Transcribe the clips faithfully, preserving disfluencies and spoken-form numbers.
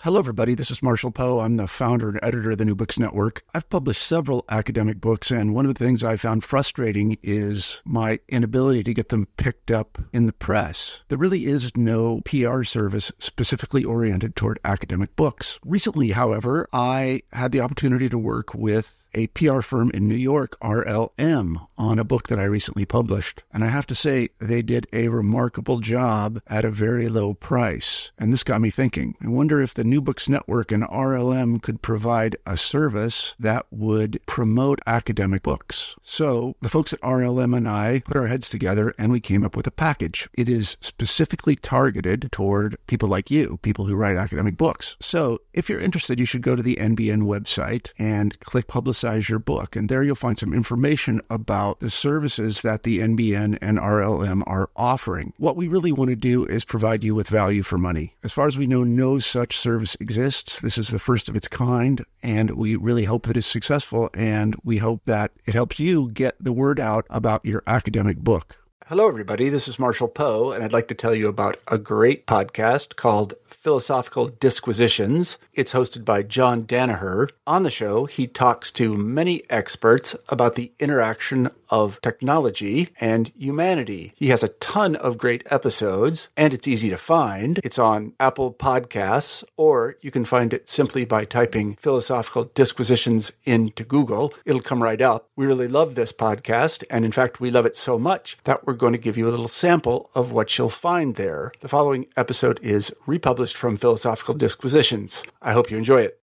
Hello, everybody. This is Marshall Poe. I'm the founder and editor of the New Books Network. I've published several academic books, and one of the things I found frustrating is my inability to get them picked up in the press. There really is no P R service specifically oriented toward academic books. Recently, however, I had the opportunity to work with a P R firm in New York, R L M, on a book that I recently published. And I have to say, they did a remarkable job at a very low price. And this got me thinking. I wonder if the New Books Network and R L M could provide a service that would promote academic books. So the folks at R L M and I put our heads together and we came up with a package. It is specifically targeted toward people like you, people who write academic books. So if you're interested, you should go to the N B N website and click Publicize your book. And there you'll find some information about the services that the N B N and R L M are offering. What we really want to do is provide you with value for money. As far as we know, no such service exists. This is the first of its kind, and we really hope that it's successful, and we hope that it helps you get the word out about your academic book. Hello, everybody. This is Marshall Poe, and I'd like to tell you about a great podcast called Philosophical Disquisitions. It's hosted by John Danaher. On the show, he talks to many experts about the interaction of technology and humanity. He has a ton of great episodes, and it's easy to find. It's on Apple Podcasts, or you can find it simply by typing Philosophical Disquisitions into Google. It'll come right up. We really love this podcast, and in fact, we love it so much that we're going to give you a little sample of what you'll find there. The following episode is republished from Philosophical Disquisitions. I hope you enjoy it.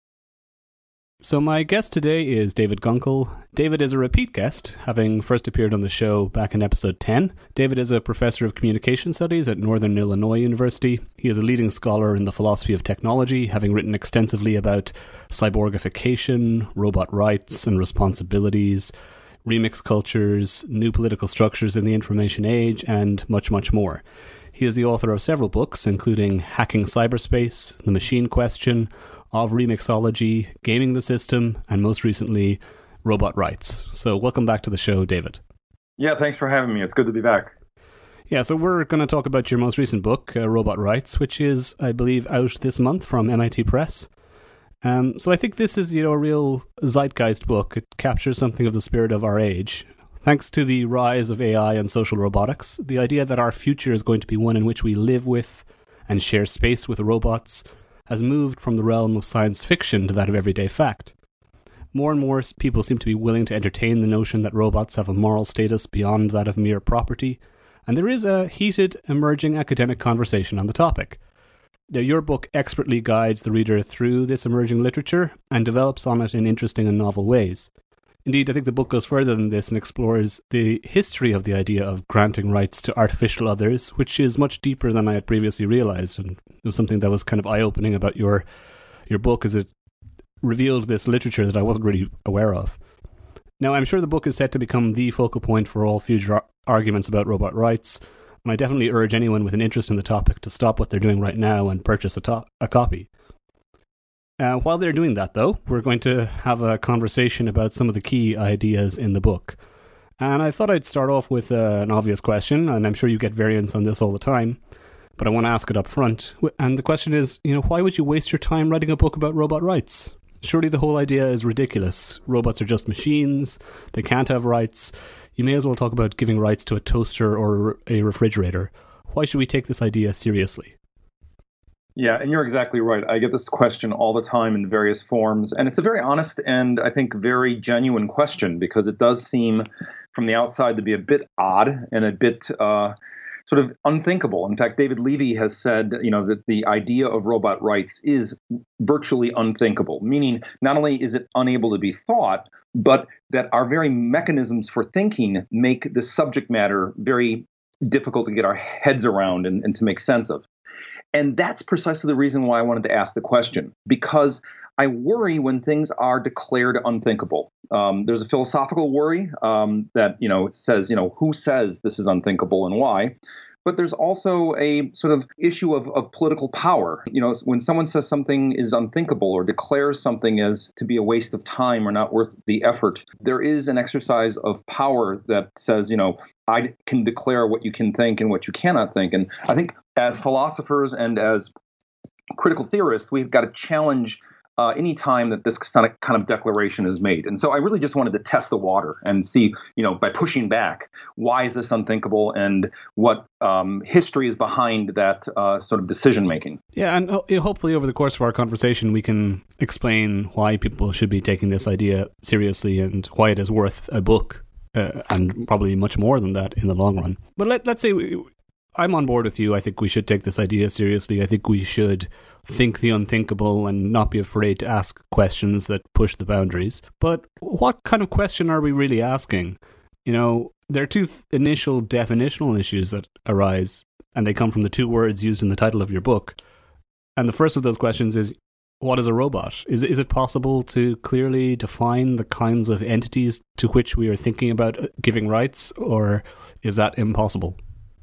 So my guest today is David Gunkel. David is a repeat guest, having first appeared on the show back in episode ten. David is a professor of communication studies at Northern Illinois University. He is a leading scholar in the philosophy of technology, having written extensively about cyborgification, robot rights and responsibilities, remix cultures, new political structures in the information age, and much, much more. He is the author of several books, including Hacking Cyberspace, The Machine Question, Of Remixology, Gaming the System, and most recently, Robot Rights. So welcome back to the show, David. Yeah, thanks for having me. It's good to be back. Yeah, so we're going to talk about your most recent book, uh, Robot Rights, which is, I believe, out this month from M I T Press. Um, so I think this is, you know, a real zeitgeist book. It captures something of the spirit of our age. Thanks to the rise of A I and social robotics, the idea that our future is going to be one in which we live with and share space with robots has moved from the realm of science fiction to that of everyday fact. More and more people seem to be willing to entertain the notion that robots have a moral status beyond that of mere property, and there is a heated, emerging academic conversation on the topic. Now, your book expertly guides the reader through this emerging literature and develops on it in interesting and novel ways. Indeed, I think the book goes further than this and explores the history of the idea of granting rights to artificial others, which is much deeper than I had previously realized. And it was something that was kind of eye-opening about your your book, as it revealed this literature that I wasn't really aware of. Now, I'm sure the book is set to become the focal point for all future ar- arguments about robot rights, and I definitely urge anyone with an interest in the topic to stop what they're doing right now and purchase a, to- a copy. Uh, while they're doing that, though, we're going to have a conversation about some of the key ideas in the book. And I thought I'd start off with uh, an obvious question, and I'm sure you get variants on this all the time, but I want to ask it up front. And the question is, you know, why would you waste your time writing a book about robot rights? Surely the whole idea is ridiculous. Robots are just machines. They can't have rights. You may as well talk about giving rights to a toaster or a refrigerator. Why should we take this idea seriously? Yeah, and you're exactly right. I get this question all the time in various forms, and it's a very honest and I think very genuine question, because it does seem from the outside to be a bit odd and a bit uh, sort of unthinkable. In fact, David Levy has said, you know, that the idea of robot rights is virtually unthinkable, meaning not only is it unable to be thought, but that our very mechanisms for thinking make the subject matter very difficult to get our heads around and, and to make sense of. And that's precisely the reason why I wanted to ask the question, because I worry when things are declared unthinkable. Um, there's a philosophical worry um, that, you know, says, you know, who says this is unthinkable and why? But there's also a sort of issue of, of political power. You know, when someone says something is unthinkable or declares something as to be a waste of time or not worth the effort, there is an exercise of power that says, you know, I can declare what you can think and what you cannot think. And I think as philosophers and as critical theorists, we've got to challenge uh, any time that this kind of, kind of declaration is made. And so I really just wanted to test the water and see, you know, by pushing back, why is this unthinkable and what um, history is behind that uh, sort of decision making. Yeah, and ho- hopefully over the course of our conversation, we can explain why people should be taking this idea seriously and why it is worth a book, uh, and probably much more than that in the long run. But let, let's say we, I'm on board with you. I think we should take this idea seriously. I think we should think the unthinkable and not be afraid to ask questions that push the boundaries. But what kind of question are we really asking? You know, there are two th- initial definitional issues that arise, and they come from the two words used in the title of your book. And the first of those questions is, what is a robot? Is, is it possible to clearly define the kinds of entities to which we are thinking about giving rights, or is that impossible?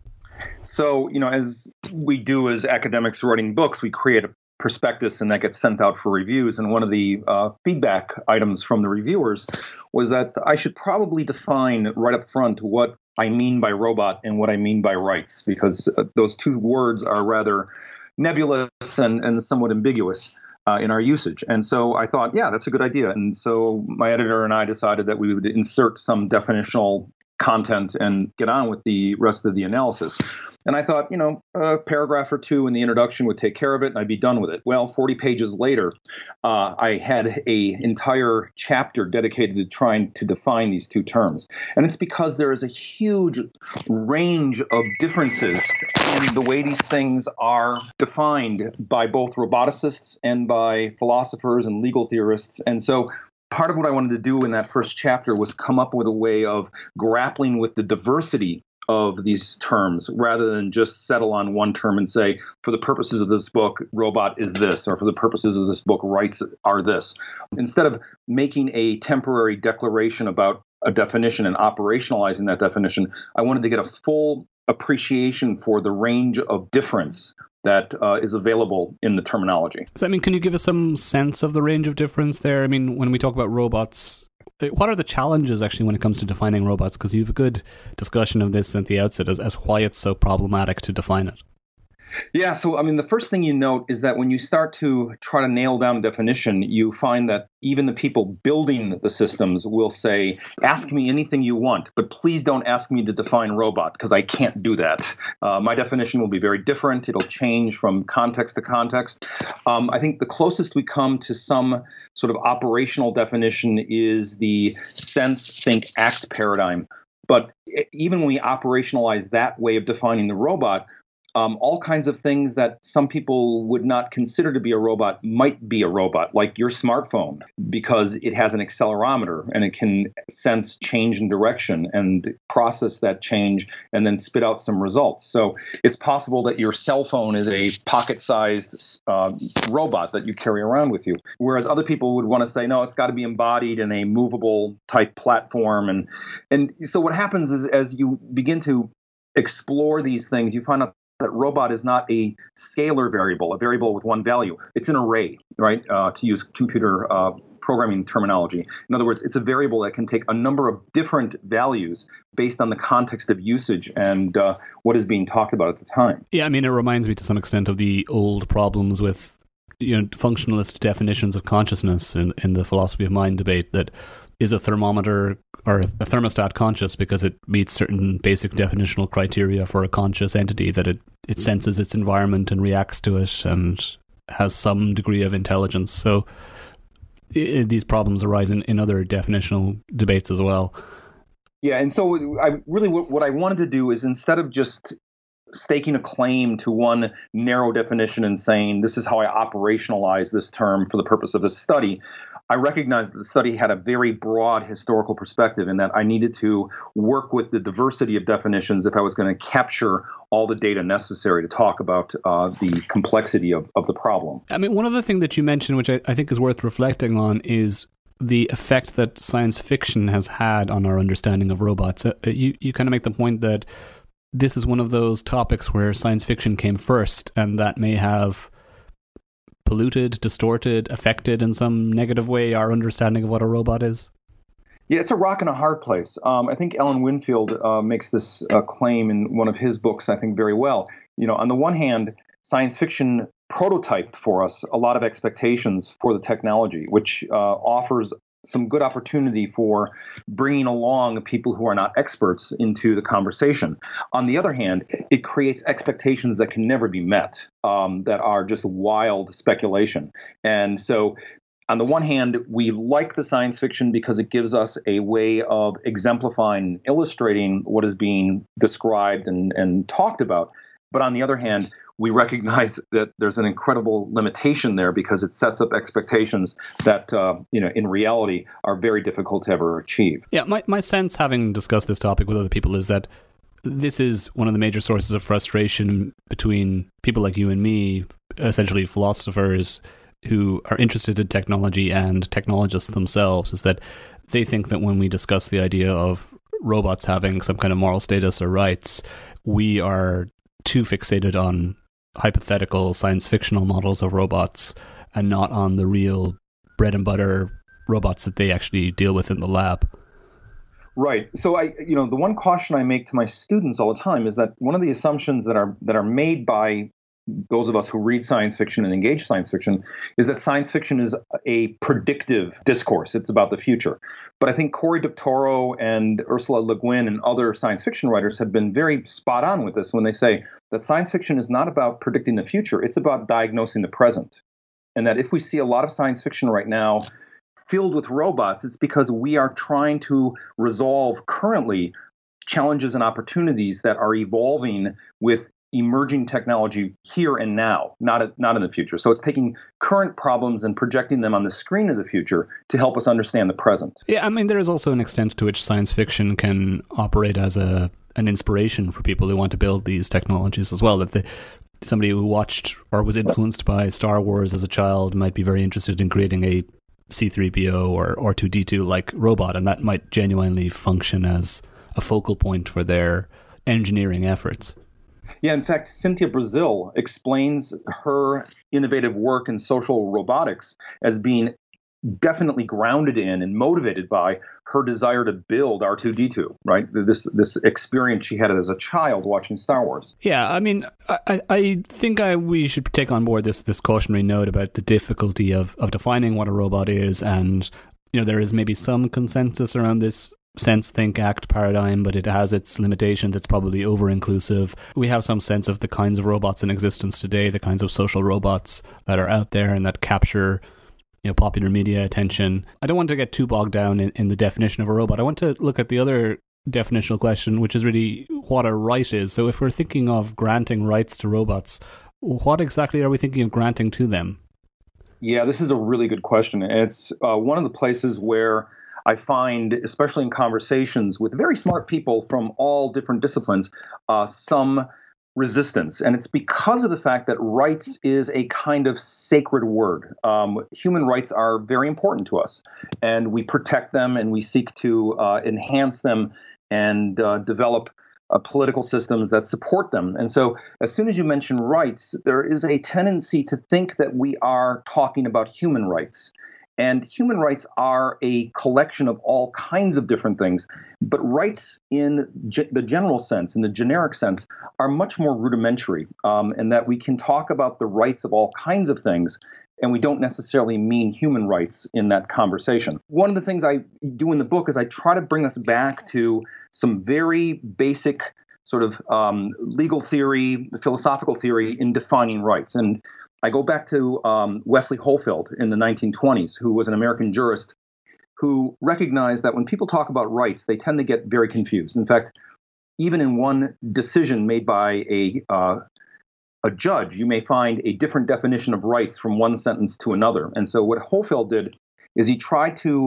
So, you know, as we do as academics writing books, we create a prospectus and that gets sent out for reviews. And one of the uh, feedback items from the reviewers was that I should probably define right up front what I mean by robot and what I mean by rights, because uh, those two words are rather nebulous and, and somewhat ambiguous uh, in our usage. And so I thought, yeah, that's a good idea. And so my editor and I decided that we would insert some definitional content and get on with the rest of the analysis. And I thought, you know, a paragraph or two in the introduction would take care of it and I'd be done with it. Well, forty pages later, uh, I had a entire chapter dedicated to trying to define these two terms. And it's because there is a huge range of differences in the way these things are defined by both roboticists and by philosophers and legal theorists. And so part of what I wanted to do in that first chapter was come up with a way of grappling with the diversity of these terms rather than just settle on one term and say, for the purposes of this book, robot is this, or for the purposes of this book, rights are this. Instead of making a temporary declaration about a definition and operationalizing that definition, I wanted to get a full appreciation for the range of difference that uh, is available in the terminology. So, I mean, can you give us some sense of the range of difference there? I mean, when we talk about robots, what are the challenges actually when it comes to defining robots? Because you have a good discussion of this at the outset as, as why it's so problematic to define it. Yeah, so I mean, the first thing you note is that when you start to try to nail down a definition, you find that even the people building the systems will say, ask me anything you want, but please don't ask me to define robot, because I can't do that. Uh, my definition will be very different. It'll change from context to context. Um, I think the closest we come to some sort of operational definition is the sense, think, act paradigm. But even when we operationalize that way of defining the robot, Um, all kinds of things that some people would not consider to be a robot might be a robot, like your smartphone, because it has an accelerometer and it can sense change in direction and process that change and then spit out some results. So it's possible that your cell phone is a pocket-sized uh, robot that you carry around with you, whereas other people would want to say, no, it's got to be embodied in a movable type platform. And, and so what happens is as you begin to explore these things, you find out that robot is not a scalar variable, a variable with one value. It's an array, right, uh, to use computer uh, programming terminology. In other words, it's a variable that can take a number of different values based on the context of usage and uh, what is being talked about at the time. Yeah, I mean, it reminds me to some extent of the old problems with, you know, functionalist definitions of consciousness in, in the philosophy of mind debate, that is a thermometer or a thermostat conscious because it meets certain basic definitional criteria for a conscious entity, that it, it senses its environment and reacts to it and has some degree of intelligence. So it, these problems arise in, in other definitional debates as well. Yeah, and so I really what, what I wanted to do is, instead of just staking a claim to one narrow definition and saying this is how I operationalize this term for the purpose of this study, I recognized that the study had a very broad historical perspective, and that I needed to work with the diversity of definitions if I was going to capture all the data necessary to talk about uh, the complexity of, of the problem. I mean, one other thing that you mentioned, which I, I think is worth reflecting on, is the effect that science fiction has had on our understanding of robots. Uh, you, you kind of make the point that this is one of those topics where science fiction came first, and that may have polluted, distorted, affected in some negative way our understanding of what a robot is? Yeah, it's a rock and a hard place. Um, I think Alan Winfield uh, makes this uh, claim in one of his books, I think, very well. You know, on the one hand, science fiction prototyped for us a lot of expectations for the technology, which uh, offers some good opportunity for bringing along people who are not experts into the conversation. On the other hand, it creates expectations that can never be met, um, that are just wild speculation. And so on the one hand, we like the science fiction because it gives us a way of exemplifying, illustrating what is being described and, and talked about. But on the other hand, we recognize that there's an incredible limitation there because it sets up expectations that, uh, you know, in reality are very difficult to ever achieve. Yeah, my, my sense, having discussed this topic with other people, is that this is one of the major sources of frustration between people like you and me, essentially philosophers who are interested in technology, and technologists themselves, is that they think that when we discuss the idea of robots having some kind of moral status or rights, we are too fixated on hypothetical science fictional models of robots and not on the real bread and butter robots that they actually deal with in the lab. Right. So I, you know, the one caution I make to my students all the time is that one of the assumptions that are that are made by those of us who read science fiction and engage science fiction is that science fiction is a predictive discourse. It's about the future. But I think Cory Doctorow and Ursula Le Guin and other science fiction writers have been very spot on with this when they say that science fiction is not about predicting the future. It's about diagnosing the present. And that if we see a lot of science fiction right now filled with robots, it's because we are trying to resolve currently challenges and opportunities that are evolving with emerging technology here and now, not not in the future. So it's taking current problems and projecting them on the screen of the future to help us understand the present. Yeah, I mean, there is also an extent to which science fiction can operate as a an inspiration for people who want to build these technologies as well. That the, somebody who watched or was influenced by Star Wars as a child might be very interested in creating a C three P O or R two D two like robot, and that might genuinely function as a focal point for their engineering efforts. Yeah, in fact, Cynthia Brazil explains her innovative work in social robotics as being definitely grounded in and motivated by her desire to build R two D two, right? This this experience she had as a child watching Star Wars. Yeah, I mean, I, I think I, we should take on board this this cautionary note about the difficulty of, of defining what a robot is, and you know, there is maybe some consensus around this sense, think, act paradigm, but it has its limitations. It's probably over-inclusive. We have some sense of the kinds of robots in existence today, the kinds of social robots that are out there and that capture, you know, popular media attention. I don't want to get too bogged down in, in the definition of a robot. I want to look at the other definitional question, which is really what a right is. So if we're thinking of granting rights to robots, what exactly are we thinking of granting to them? Yeah, this is a really good question. It's uh, one of the places where I find, especially in conversations with very smart people from all different disciplines, uh, some resistance. And it's because of the fact that rights is a kind of sacred word. Um, human rights are very important to us, and we protect them and we seek to uh, enhance them and uh, develop uh, political systems that support them. And so as soon as you mention rights, there is a tendency to think that we are talking about human rights. And human rights are a collection of all kinds of different things. But rights in ge- the general sense, in the generic sense, are much more rudimentary, um, and that we can talk about the rights of all kinds of things, and we don't necessarily mean human rights in that conversation. One of the things I do in the book is I try to bring us back to some very basic sort of um, legal theory, philosophical theory in defining rights. And I go back to um, Wesley Hohlfeld in the nineteen twenties, who was an American jurist who recognized that when people talk about rights, they tend to get very confused. In fact, even in one decision made by a uh, a judge, you may find a different definition of rights from one sentence to another. And so what Hohlfeld did is he tried to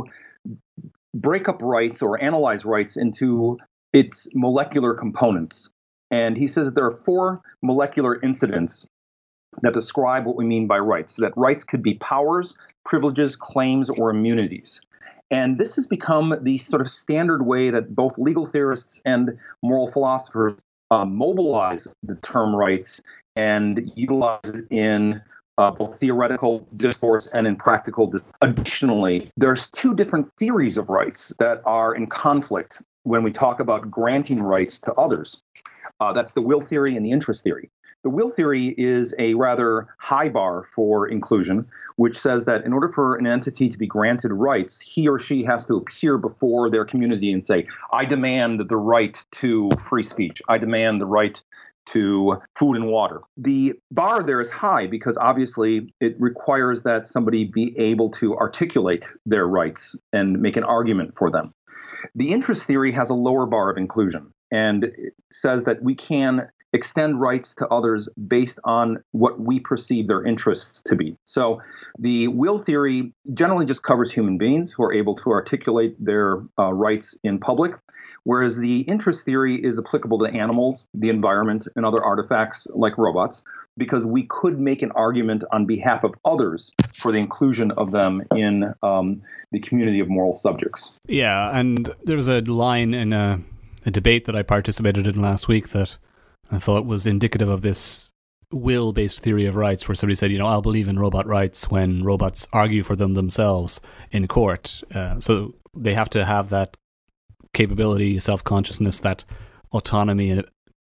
break up rights or analyze rights into its molecular components. And he says that there are four molecular incidents that describe what we mean by rights, so that rights could be powers, privileges, claims, or immunities. And this has become the sort of standard way that both legal theorists and moral philosophers uh, mobilize the term rights and utilize it in uh, both theoretical discourse and in practical discourse. Additionally, there's two different theories of rights that are in conflict when we talk about granting rights to others. Uh, that's the will theory and the interest theory. The will theory is a rather high bar for inclusion, which says that in order for an entity to be granted rights, he or she has to appear before their community and say, I demand the right to free speech. I demand the right to food and water. The bar there is high because obviously it requires that somebody be able to articulate their rights and make an argument for them. The interest theory has a lower bar of inclusion and it says that we can extend rights to others based on what we perceive their interests to be. So the will theory generally just covers human beings who are able to articulate their uh, rights in public, whereas the interest theory is applicable to animals, the environment, and other artifacts like robots, because we could make an argument on behalf of others for the inclusion of them in um, the community of moral subjects. Yeah, and there was a line in a, a debate that I participated in last week that I thought was indicative of this will-based theory of rights, where somebody said, you know, I'll believe in robot rights when robots argue for them themselves in court. Uh, so they have to have that capability, self-consciousness, that autonomy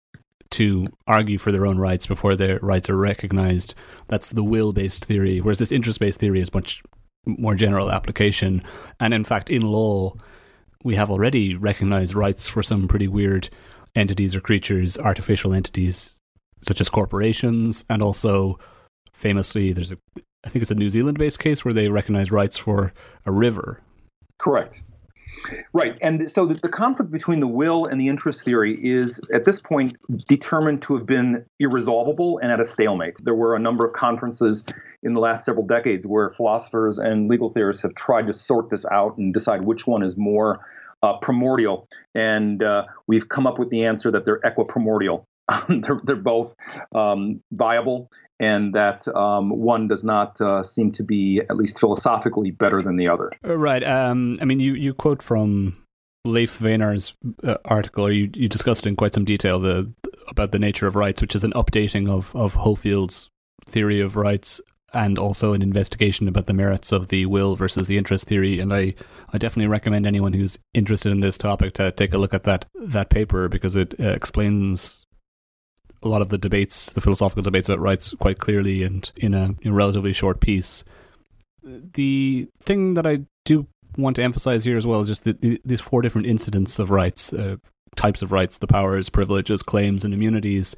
to argue for their own rights before their rights are recognized. That's the will-based theory, whereas this interest-based theory is much more general application. And in fact, in law, we have already recognized rights for some pretty weird entities or creatures, artificial entities such as corporations, and also famously there's a I think it's a New Zealand-based case where they recognize rights for a river. Correct. Right. And so the, the conflict between the will and the interest theory is at this point determined to have been irresolvable and at a stalemate. There were a number of conferences in the last several decades where philosophers and legal theorists have tried to sort this out and decide which one is more Uh, primordial, and uh, we've come up with the answer that they're equiprimordial. they're, they're both um, viable, and that um, one does not uh, seem to be, at least philosophically, better than the other. Right. Um, I mean, you, you quote from Leif Wehnar's uh, article, or you, you discussed in quite some detail the about the nature of rights, which is an updating of, of Hofield's theory of rights, and also an investigation about the merits of the will versus the interest theory. And I, I definitely recommend anyone who's interested in this topic to take a look at that that paper, because it uh, explains a lot of the debates, the philosophical debates about rights quite clearly and in a, in a relatively short piece. The thing that I do want to emphasize here as well is just the, the, these four different incidents of rights, uh, types of rights, the powers, privileges, claims, and immunities.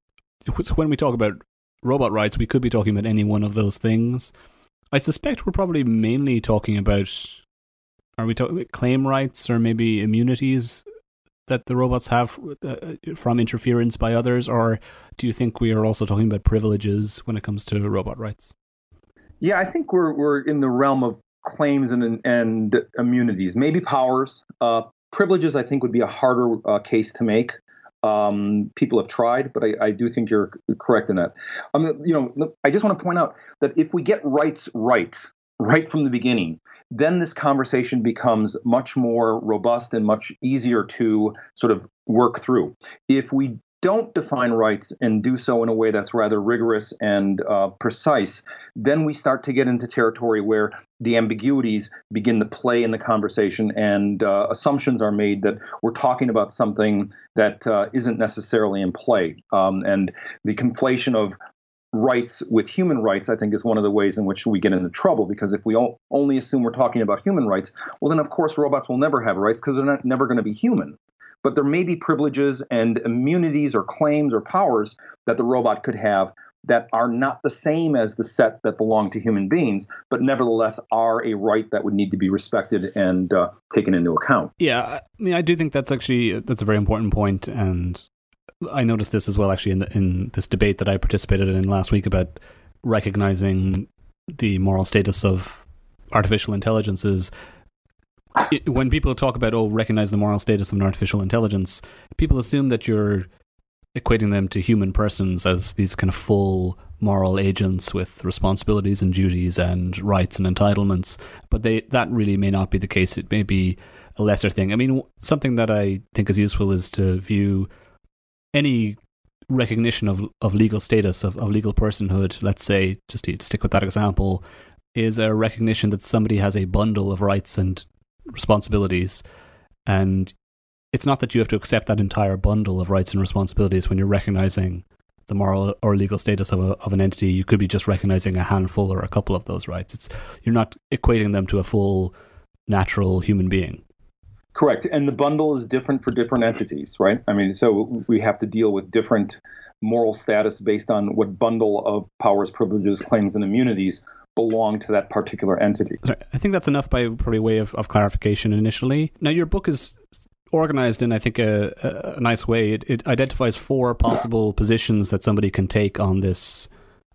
So when we talk about robot rights, we could be talking about any one of those things. I suspect we're probably mainly talking about, are we talking about claim rights or maybe immunities that the robots have uh, from interference by others, or do you think we are also talking about privileges when it comes to robot rights? Yeah, I think we're we're in the realm of claims and and immunities, maybe powers. Uh, privileges, I think, would be a harder uh, case to make. Um, people have tried, but I, I do think you're correct in that. Um, you know, I just want to point out that if we get rights right, right from the beginning, then this conversation becomes much more robust and much easier to sort of work through. If we don't define rights and do so in a way that's rather rigorous and uh, precise, then we start to get into territory where the ambiguities begin to play in the conversation, and uh, assumptions are made that we're talking about something that uh, isn't necessarily in play. Um, and the conflation of rights with human rights, I think, is one of the ways in which we get into trouble, because if we o- only assume we're talking about human rights, well, then, of course, robots will never have rights because they're not, never going to be human. But there may be privileges and immunities or claims or powers that the robot could have that are not the same as the set that belong to human beings, but nevertheless are a right that would need to be respected and uh, taken into account. Yeah, I mean, I do think that's actually, that's a very important point, and I noticed this as well actually in, the, in this debate that I participated in last week about recognizing the moral status of artificial intelligences. It, when people talk about, oh, recognize the moral status of an artificial intelligence, people assume that you're equating them to human persons as these kind of full moral agents with responsibilities and duties and rights and entitlements. But they that really may not be the case. It may be a lesser thing. I mean, something that I think is useful is to view any recognition of of legal status, of, of legal personhood, let's say, just to stick with that example, is a recognition that somebody has a bundle of rights and responsibilities, and it's not that you have to accept that entire bundle of rights and responsibilities when you're recognizing the moral or legal status of, a, of an entity. You could be just recognizing a handful or a couple of those rights. It's you're not equating them to a full natural human being. Correct. And the bundle is different for different entities, right? I mean, so we have to deal with different moral status based on what bundle of powers, privileges, claims, and immunities belong to that particular entity. I think that's enough by probably way of, of clarification initially. Now, your book is organized in, I think, a, a nice way. It, it identifies four possible positions that somebody can take on this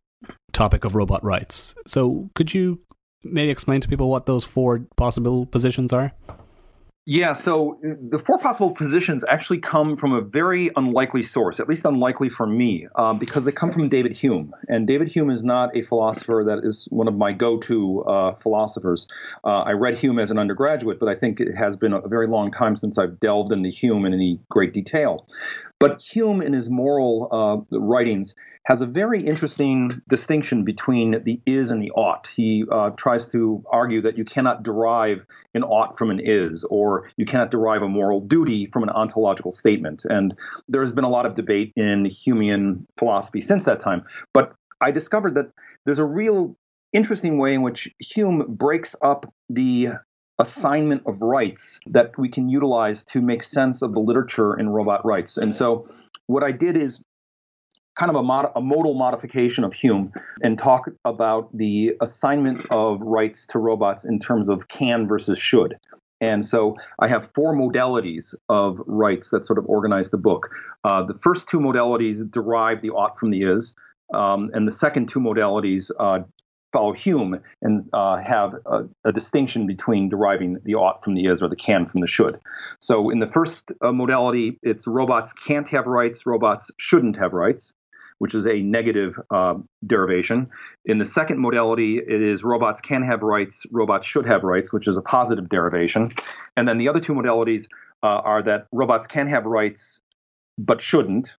topic of robot rights. So could you maybe explain to people what those four possible positions are? Yeah, so the four possible positions actually come from a very unlikely source, at least unlikely for me, um, because they come from David Hume. And David Hume is not a philosopher that is one of my go-to uh, philosophers. Uh, I read Hume as an undergraduate, but I think it has been a very long time since I've delved into Hume in any great detail. But Hume, in his moral uh, writings, has a very interesting distinction between the is and the ought. He uh, tries to argue that you cannot derive an ought from an is, or you cannot derive a moral duty from an ontological statement. And there's been a lot of debate in Humean philosophy since that time. But I discovered that there's a real interesting way in which Hume breaks up the assignment of rights that we can utilize to make sense of the literature in robot rights. And so what I did is kind of a, mod- a modal modification of Hume and talk about the assignment of rights to robots in terms of can versus should. And so I have four modalities of rights that sort of organize the book. Uh, the first two modalities derive the ought from the is, um, and the second two modalities uh, follow Hume and uh, have a, a distinction between deriving the ought from the is or the can from the should. So in the first uh, modality, it's robots can't have rights, robots shouldn't have rights, which is a negative uh, derivation. In the second modality, it is robots can have rights, robots should have rights, which is a positive derivation. And then the other two modalities uh, are that robots can have rights but shouldn't.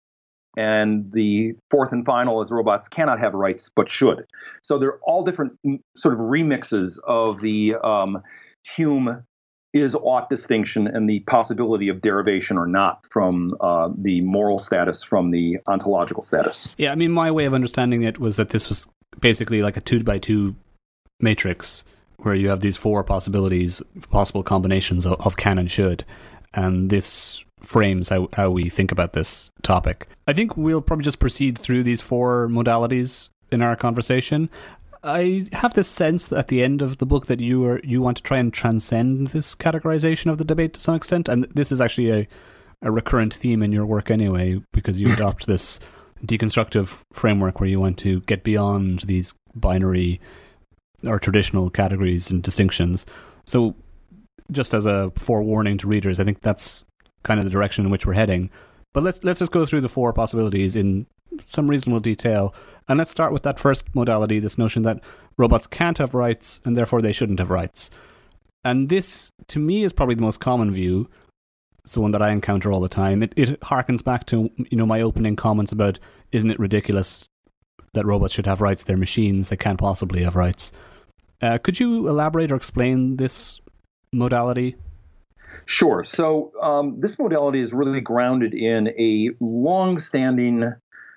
And the fourth and final is robots cannot have rights but should. So they're all different sort of remixes of the um, Hume is ought distinction and the possibility of derivation or not from uh, the moral status from the ontological status. Yeah, I mean, my way of understanding it was that this was basically like a two by two matrix where you have these four possibilities, possible combinations of, of can and should. And this frames how, how we think about this topic. I think we'll probably just proceed through these four modalities in our conversation. I have this sense at the end of the book that you are you want to try and transcend this categorization of the debate to some extent, and this is actually a, a recurrent theme in your work anyway, because you adopt this deconstructive framework where you want to get beyond these binary or traditional categories and distinctions. So just as a forewarning to readers, I think that's kind of the direction in which we're heading. But let's let's just go through the four possibilities in some reasonable detail. And let's start with that first modality, this notion that robots can't have rights and therefore they shouldn't have rights. And this, to me, is probably the most common view. It's the one that I encounter all the time. It it harkens back to, you know, my opening comments about, isn't it ridiculous that robots should have rights? They're machines, they can't possibly have rights. Uh, could you elaborate or explain this modality? Sure. So um, this modality is really grounded in a long-standing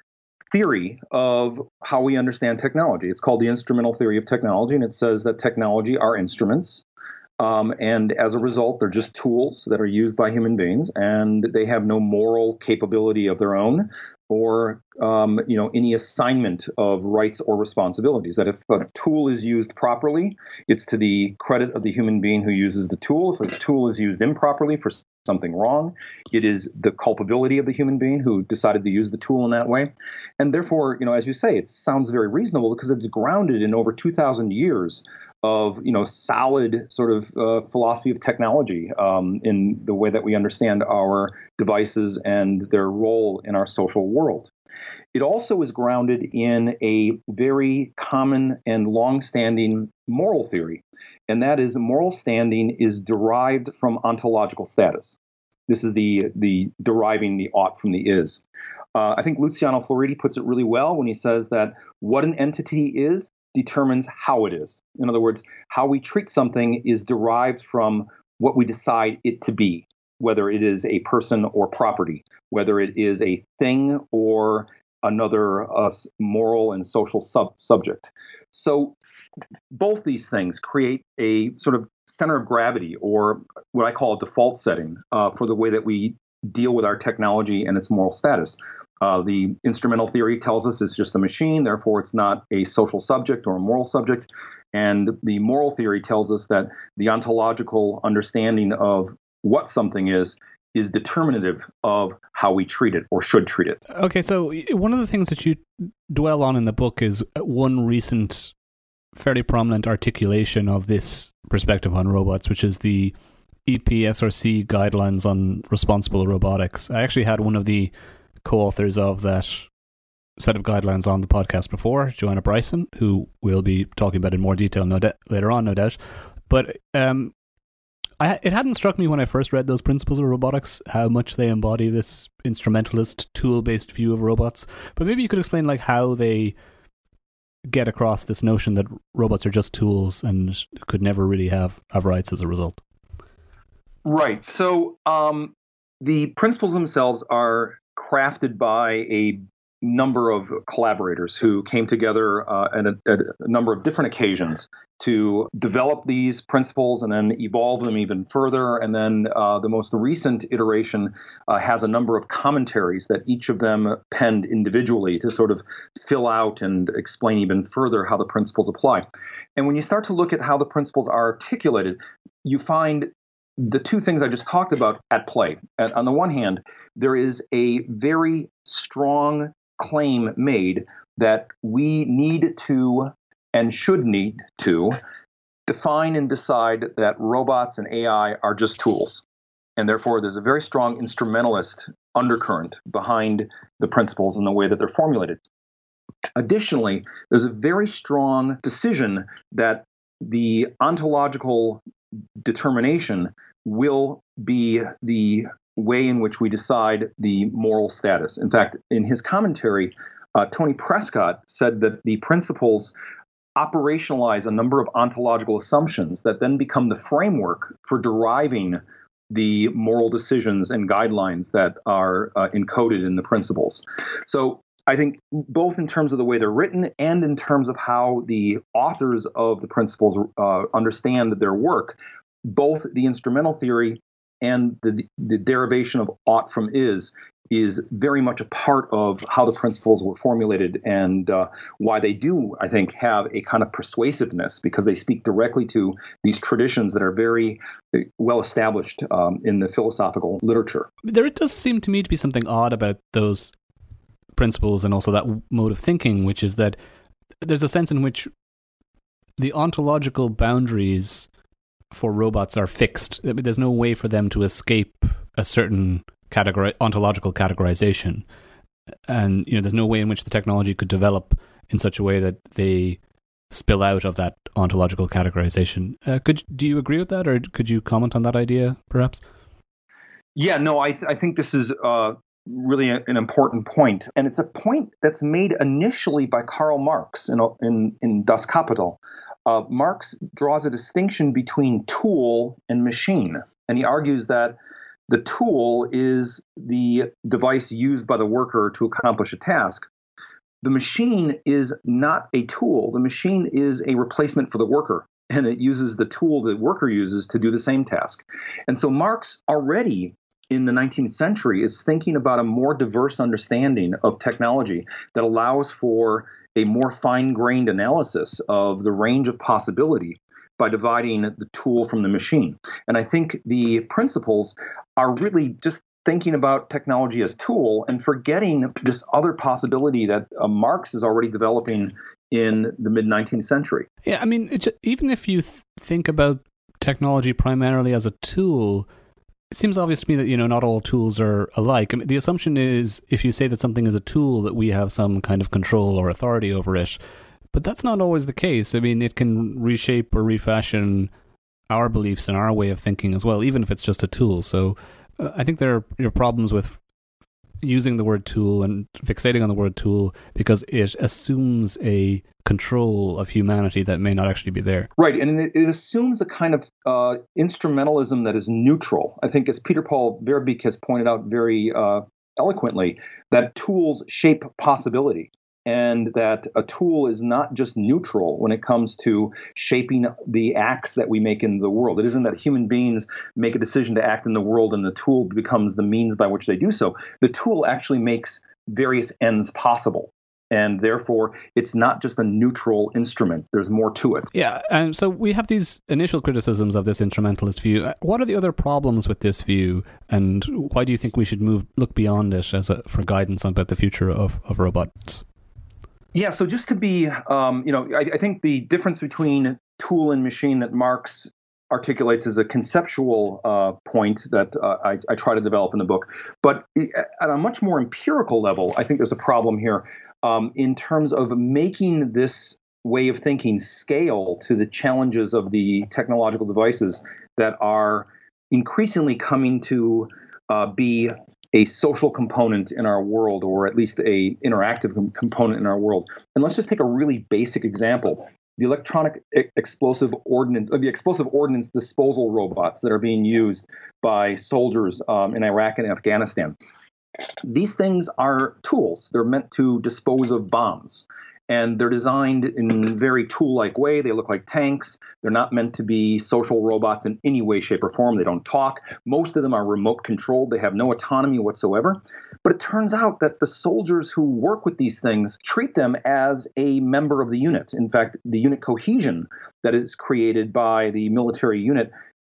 theory of how we understand technology. It's called the instrumental theory of technology, and it says that technology are instruments. Um, and as a result, they're just tools that are used by human beings, and they have no moral capability of their own or um, you know, any assignment of rights or responsibilities. That if a tool is used properly, it's to the credit of the human being who uses the tool. If a tool is used improperly for something wrong, it is the culpability of the human being who decided to use the tool in that way. And therefore, you know, as you say, it sounds very reasonable because it's grounded in over two thousand years of, you know, solid sort of uh, philosophy of technology um, in the way that we understand our devices and their role in our social world. It also is grounded in a very common and long-standing moral theory, and that is moral standing is derived from ontological status. This is the the deriving the ought from the is. Uh, I think Luciano Floridi puts it really well when he says that what an entity is determines how it is. In other words, how we treat something is derived from what we decide it to be, whether it is a person or property, whether it is a thing or another uh, moral and social sub- subject. So both these things create a sort of center of gravity, or what I call a default setting uh, for the way that we deal with our technology and its moral status. Uh, the instrumental theory tells us it's just a machine, therefore it's not a social subject or a moral subject. And the moral theory tells us that the ontological understanding of what something is is determinative of how we treat it or should treat it. Okay, so one of the things that you dwell on in the book is one recent fairly prominent articulation of this perspective on robots, which is the E P S R C guidelines on responsible robotics. I actually had one of the co-authors of that set of guidelines on the podcast before, Joanna Bryson, who we'll be talking about in more detail no de- later on, no doubt. But um, I, it hadn't struck me when I first read those principles of robotics how much they embody this instrumentalist, tool-based view of robots. But maybe you could explain like how they get across this notion that robots are just tools and could never really have, have rights as a result. Right. So um, the principles themselves are crafted by a number of collaborators who came together uh, at, a, at a number of different occasions to develop these principles and then evolve them even further. And then uh, the most recent iteration uh, has a number of commentaries that each of them penned individually to sort of fill out and explain even further how the principles apply. And when you start to look at how the principles are articulated, you find the two things I just talked about at play. And on the one hand, there is a very strong claim made that we need to and should need to define and decide that robots and A I are just tools. And therefore, there's a very strong instrumentalist undercurrent behind the principles and the way that they're formulated. Additionally, there's a very strong decision that the ontological determination will be the way in which we decide the moral status. In fact, in his commentary, uh, Tony Prescott said that the principles operationalize a number of ontological assumptions that then become the framework for deriving the moral decisions and guidelines that are uh, encoded in the principles. So I think both in terms of the way they're written and in terms of how the authors of the principles uh, understand their work, both the instrumental theory and the, the derivation of ought from is is very much a part of how the principles were formulated and uh, why they do, I think, have a kind of persuasiveness, because they speak directly to these traditions that are very well established um, in the philosophical literature. There does seem to me to be something odd about those principles and also that mode of thinking, which is that there's a sense in which the ontological boundaries for robots are fixed. There's no way for them to escape a certain categori- ontological categorization. And, you know, there's no way in which the technology could develop in such a way that they spill out of that ontological categorization. Uh, could do you agree with that, or could you comment on that idea, perhaps? Yeah, no, I, th- I think this is uh, really a, an important point. And it's a point that's made initially by Karl Marx in, in, in Das Kapital. Uh, Marx draws a distinction between tool and machine, and he argues that the tool is the device used by the worker to accomplish a task. The machine is not a tool. The machine is a replacement for the worker, and it uses the tool the worker uses to do the same task. And so Marx already in the nineteenth century is thinking about a more diverse understanding of technology that allows for a more fine-grained analysis of the range of possibility by dividing the tool from the machine. And I think the principles are really just thinking about technology as tool and forgetting this other possibility that uh, Marx is already developing in the mid-nineteenth century. Yeah, I mean, it's, even if you th- think about technology primarily as a tool, it seems obvious to me that, you know, not all tools are alike. I mean, the assumption is if you say that something is a tool, that we have some kind of control or authority over it. But that's not always the case. I mean, it can reshape or refashion our beliefs and our way of thinking as well, even if it's just a tool. So uh, I think there are, you know, problems with using the word tool and fixating on the word tool because it assumes a control of humanity that may not actually be there. Right, and it, it assumes a kind of uh, instrumentalism that is neutral. I think, as Peter Paul Verbeek has pointed out very uh, eloquently that tools shape possibility, and that a tool is not just neutral when it comes to shaping the acts that we make in the world. It isn't that human beings make a decision to act in the world and the tool becomes the means by which they do so. The tool actually makes various ends possible. And therefore, it's not just a neutral instrument. There's more to it. Yeah, and so we have these initial criticisms of this instrumentalist view. What are the other problems with this view, and why do you think we should move look beyond it as a, for guidance about the future of, of robots? Yeah, so just to be, um, you know, I, I think the difference between tool and machine that Marx articulates as a conceptual uh, point that uh, I, I try to develop in the book. But at a much more empirical level, I think there's a problem here um, in terms of making this way of thinking scale to the challenges of the technological devices that are increasingly coming to uh, be a social component in our world, or at least a interactive com- component in our world. And let's just take a really basic example. The electronic e- explosive ordnance, uh, the explosive ordnance disposal robots that are being used by soldiers um, in Iraq and Afghanistan. These things are tools. They're meant to dispose of bombs. And they're designed in a very tool-like way. They look like tanks. They're not meant to be social robots in any way, shape, or form. They don't talk. Most of them are remote-controlled. They have no autonomy whatsoever. But it turns out that the soldiers who work with these things treat them as a member of the unit. In fact, the unit cohesion that is created by the military unit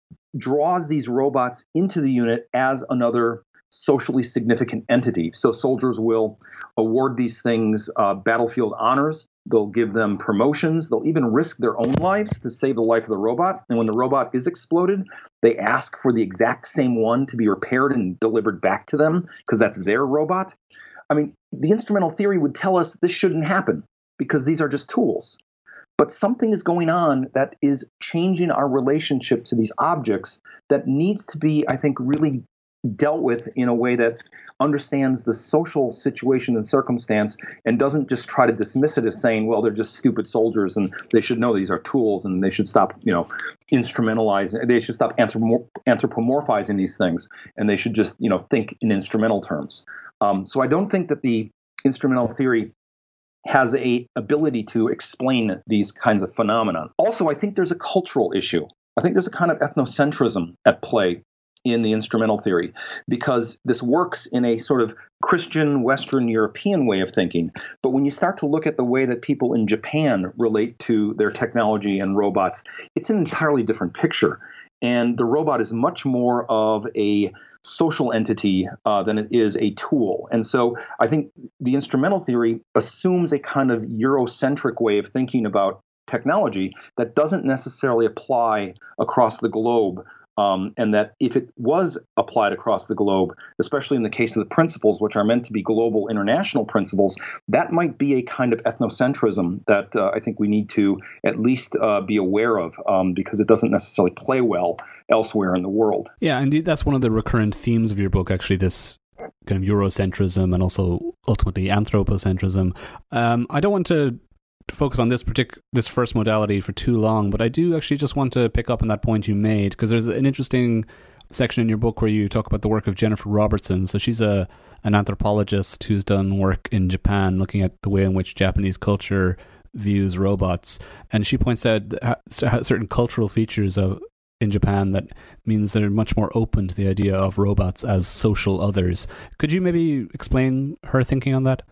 draws these robots into the unit as another socially significant entity. So soldiers will award these things uh, battlefield honors. They'll give them promotions. They'll even risk their own lives to save the life of the robot. And when the robot is exploded, they ask for the exact same one to be repaired and delivered back to them because that's their robot. I mean, the instrumental theory would tell us this shouldn't happen because these are just tools. But something is going on that is changing our relationship to these objects that needs to be, I think, really dealt with in a way that understands the social situation and circumstance and doesn't just try to dismiss it as saying, well, they're just stupid soldiers and they should know these are tools and they should stop, you know, instrumentalizing, they should stop anthropomor- anthropomorphizing these things and they should just, you know, think in instrumental terms. Um, so I don't think that the instrumental theory has a ability to explain these kinds of phenomena. Also, I think there's a cultural issue. I think there's a kind of ethnocentrism at play in the instrumental theory, because this works in a sort of Christian, Western European way of thinking. But when you start to look at the way that people in Japan relate to their technology and robots, it's an entirely different picture. And the robot is much more of a social entity uh, than it is a tool. And so I think the instrumental theory assumes a kind of Eurocentric way of thinking about technology that doesn't necessarily apply across the globe. Um, and that if it was applied across the globe, especially in the case of the principles, which are meant to be global international principles, that might be a kind of ethnocentrism that uh, I think we need to at least uh, be aware of, um, because it doesn't necessarily play well elsewhere in the world. Yeah, indeed, that's one of the recurrent themes of your book, actually, this kind of Eurocentrism and also ultimately anthropocentrism. Um, I don't want to to focus on this particular this first modality for too long, but I do actually just want to pick up on that point you made, because there's an interesting section in your book where you talk about the work of Jennifer Robertson. So she's a an anthropologist who's done work in Japan looking at the way in which Japanese culture views robots, and she points out certain cultural features of in Japan that means they're much more open to the idea of robots as social others. Could you maybe explain her thinking on that?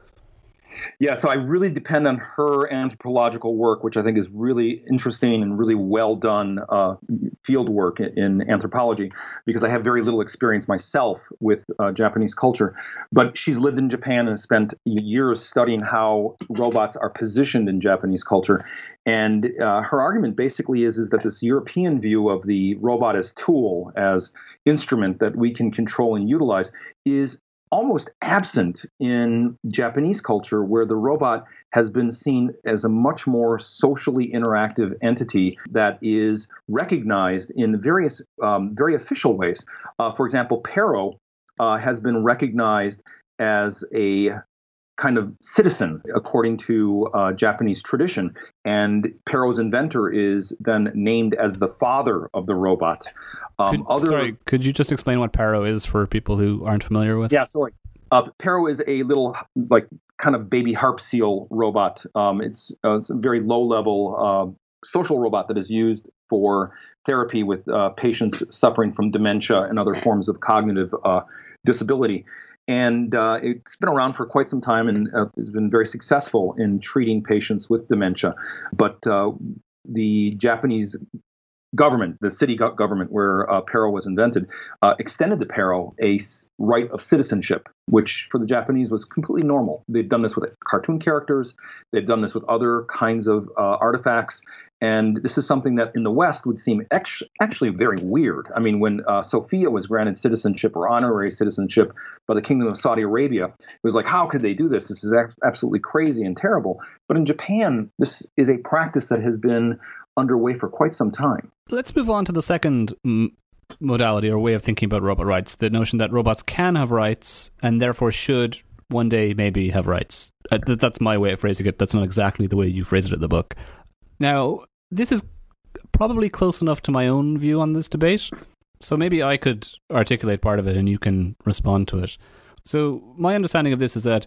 Yeah, so I really depend on her anthropological work, which I think is really interesting and really well done uh, field work in, in anthropology, because I have very little experience myself with uh, Japanese culture. But she's lived in Japan and has spent years studying how robots are positioned in Japanese culture. And uh, her argument basically is, is that this European view of the robot as tool, as instrument that we can control and utilize, is almost absent in Japanese culture, where the robot has been seen as a much more socially interactive entity that is recognized in various, um, very official ways. Uh, for example, Pero uh, has been recognized as a kind of citizen according to uh, Japanese tradition, and Pero's inventor is then named as the father of the robot. Um, could, other, sorry, could you just explain what Pero is for people who aren't familiar with? Yeah, sorry. Uh, Pero is a little, like, kind of baby harp seal robot. Um, it's, uh, it's a very low-level uh, social robot that is used for therapy with uh, patients suffering from dementia and other forms of cognitive uh, disability. And uh, it's been around for quite some time and uh, has been very successful in treating patients with dementia. But uh, the Japanese government, the city go- government where uh, Pero was invented, uh, extended to Pero a s- right of citizenship, which for the Japanese was completely normal. They've done this with cartoon characters. They've done this with other kinds of uh, artifacts. And this is something that in the West would seem ex- actually very weird. I mean, when uh, Sophia was granted citizenship or honorary citizenship by the Kingdom of Saudi Arabia, it was like, how could they do this? This is a- absolutely crazy and terrible. But in Japan, this is a practice that has been underway for quite some time. Let's move on to the second m- modality or way of thinking about robot rights, the notion that robots can have rights and therefore should one day maybe have rights. Uh, th- that's my way of phrasing it. That's not exactly the way you phrase it in the book. Now, this is probably close enough to my own view on this debate, so maybe I could articulate part of it and you can respond to it. So my understanding of this is that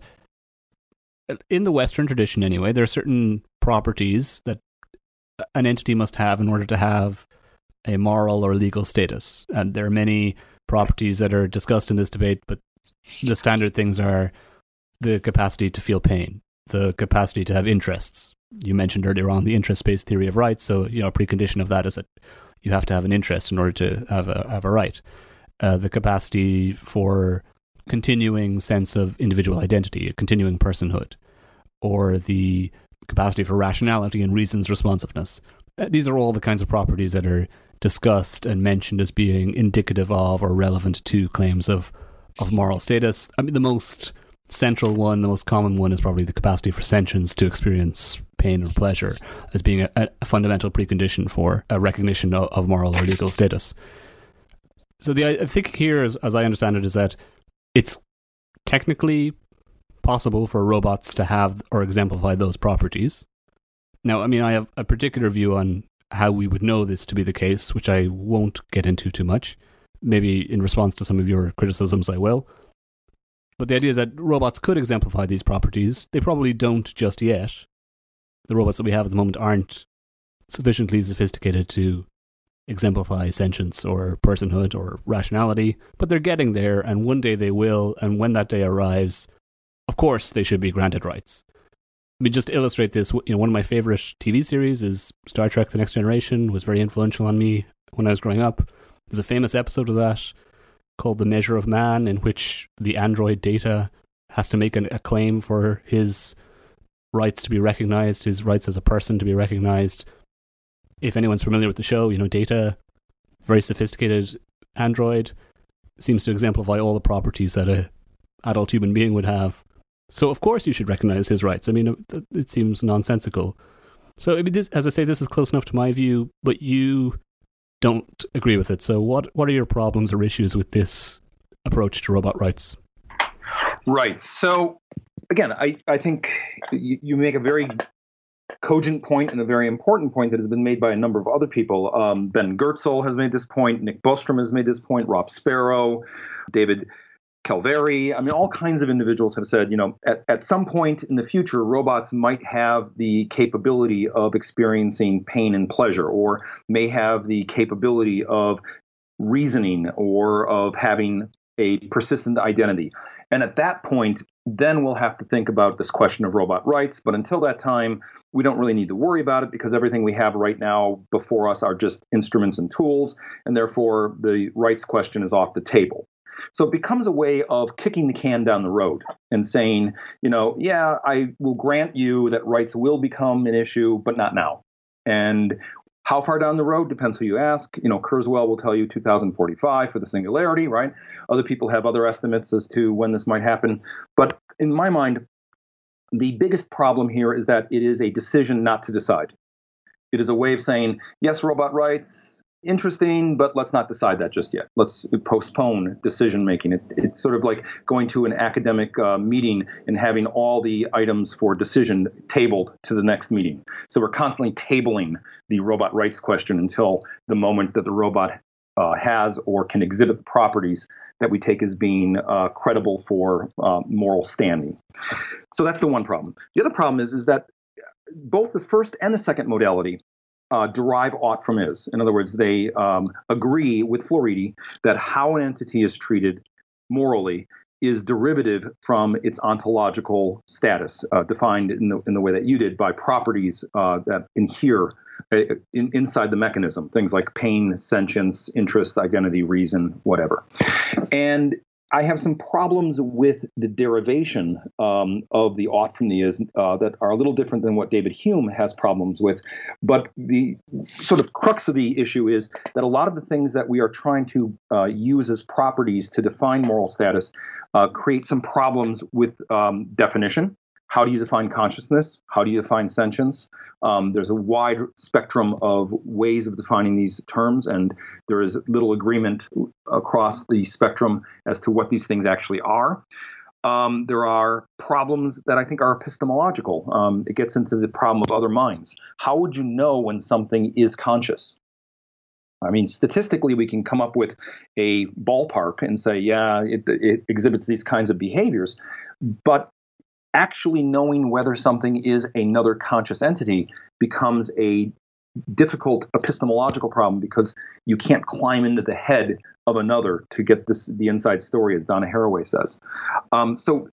in the Western tradition anyway, there are certain properties that an entity must have in order to have a moral or legal status. And there are many properties that are discussed in this debate, but the standard things are the capacity to feel pain, the capacity to have interests. You mentioned earlier on the interest-based theory of rights, so you know a precondition of that is that you have to have an interest in order to have a have a right. Uh, the capacity for continuing sense of individual identity, a continuing personhood, or the capacity for rationality and reasons responsiveness. Uh, these are all the kinds of properties that are discussed and mentioned as being indicative of or relevant to claims of, of moral status. I mean, the most central one, the most common one is probably the capacity for sentience to experience pain or pleasure as being a, a fundamental precondition for a recognition of, of moral or legal status. So the I think here, as, as I understand it, is that it's technically possible for robots to have or exemplify those properties. Now, I mean, I have a particular view on how we would know this to be the case, which I won't get into too much. Maybe in response to some of your criticisms, I will. But the idea is that robots could exemplify these properties. They probably don't just yet. The robots that we have at the moment aren't sufficiently sophisticated to exemplify sentience or personhood or rationality, but they're getting there, and one day they will, and when that day arrives, of course they should be granted rights. I mean, just to illustrate this, you know, one of my favorite T V series is Star Trek The Next Generation. It was very influential on me when I was growing up. There's a famous episode of that called The Measure of Man, in which the android Data has to make an, a claim for his rights to be recognized, his rights as a person to be recognized. If anyone's familiar with the show, you know, Data, very sophisticated android, seems to exemplify all the properties that a adult human being would have. So of course you should recognize his rights. I mean, it, it seems nonsensical. So I mean, this, as I say, this is close enough to my view, but you don't agree with it. So what what are your problems or issues with this approach to robot rights? Right. So again, I, I think you, you make a very cogent point and a very important point that has been made by a number of other people. Um, Ben Goertzel has made this point. Nick Bostrom has made this point. Rob Sparrow, David Calvary. I mean, all kinds of individuals have said, you know, at, at some point in the future, robots might have the capability of experiencing pain and pleasure, or may have the capability of reasoning or of having a persistent identity. And at that point, then we'll have to think about this question of robot rights. But until that time, we don't really need to worry about it, because everything we have right now before us are just instruments and tools. And therefore, the rights question is off the table. So it becomes a way of kicking the can down the road and saying, you know, yeah, I will grant you that rights will become an issue, but not now. And how far down the road depends who you ask. You know, Kurzweil will tell you two thousand forty-five for the singularity, right? Other people have other estimates as to when this might happen. But in my mind, the biggest problem here is that it is a decision not to decide. It is a way of saying, yes, robot rights, interesting, but let's not decide that just yet. Let's postpone decision making. It, it's sort of like going to an academic uh, meeting and having all the items for decision tabled to the next meeting. So we're constantly tabling the robot rights question until the moment that the robot uh, has or can exhibit properties that we take as being uh, credible for uh, moral standing. So that's the one problem. The other problem is, is that both the first and the second modality uh, derive ought from is. In other words, they um, agree with Floridi that how an entity is treated morally is derivative from its ontological status, uh, defined in the, in the way that you did by properties uh, that inhere uh, in, inside the mechanism, things like pain, sentience, interest, identity, reason, whatever. And I have some problems with the derivation um, of the ought from the is uh, that are a little different than what David Hume has problems with. But the sort of crux of the issue is that a lot of the things that we are trying to uh, use as properties to define moral status uh, create some problems with um, definition. How do you define consciousness? How do you define sentience? Um, there's a wide spectrum of ways of defining these terms, and there is little agreement across the spectrum as to what these things actually are. Um, there are problems that I think are epistemological. Um, it gets into the problem of other minds. How would you know when something is conscious? I mean, statistically, we can come up with a ballpark and say, yeah, it, it exhibits these kinds of behaviors, but actually knowing whether something is another conscious entity becomes a difficult epistemological problem because you can't climb into the head of another to get this the inside story, as Donna Haraway says. Um, so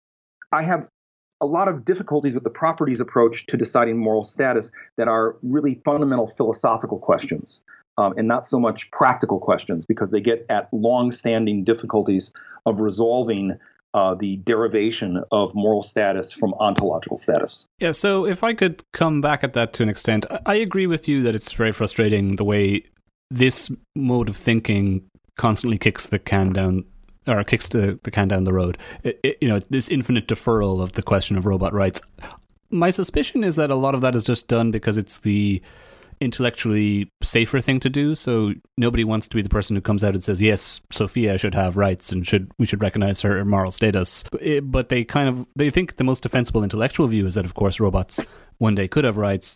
I have a lot of difficulties with the properties approach to deciding moral status that are really fundamental philosophical questions um, and not so much practical questions, because they get at long-standing difficulties of resolving Uh, the derivation of moral status from ontological status. Yeah, so if I could come back at that to an extent, I agree with you that it's very frustrating the way this mode of thinking constantly kicks the can down, or kicks the, the can down the road. It, it, you know, this infinite deferral of the question of robot rights. My suspicion is that a lot of that is just done because it's the intellectually safer thing to do. So nobody wants to be the person who comes out and says, yes, Sophia should have rights and should we should recognize her moral status. But they kind of, they think the most defensible intellectual view is that, of course, robots one day could have rights.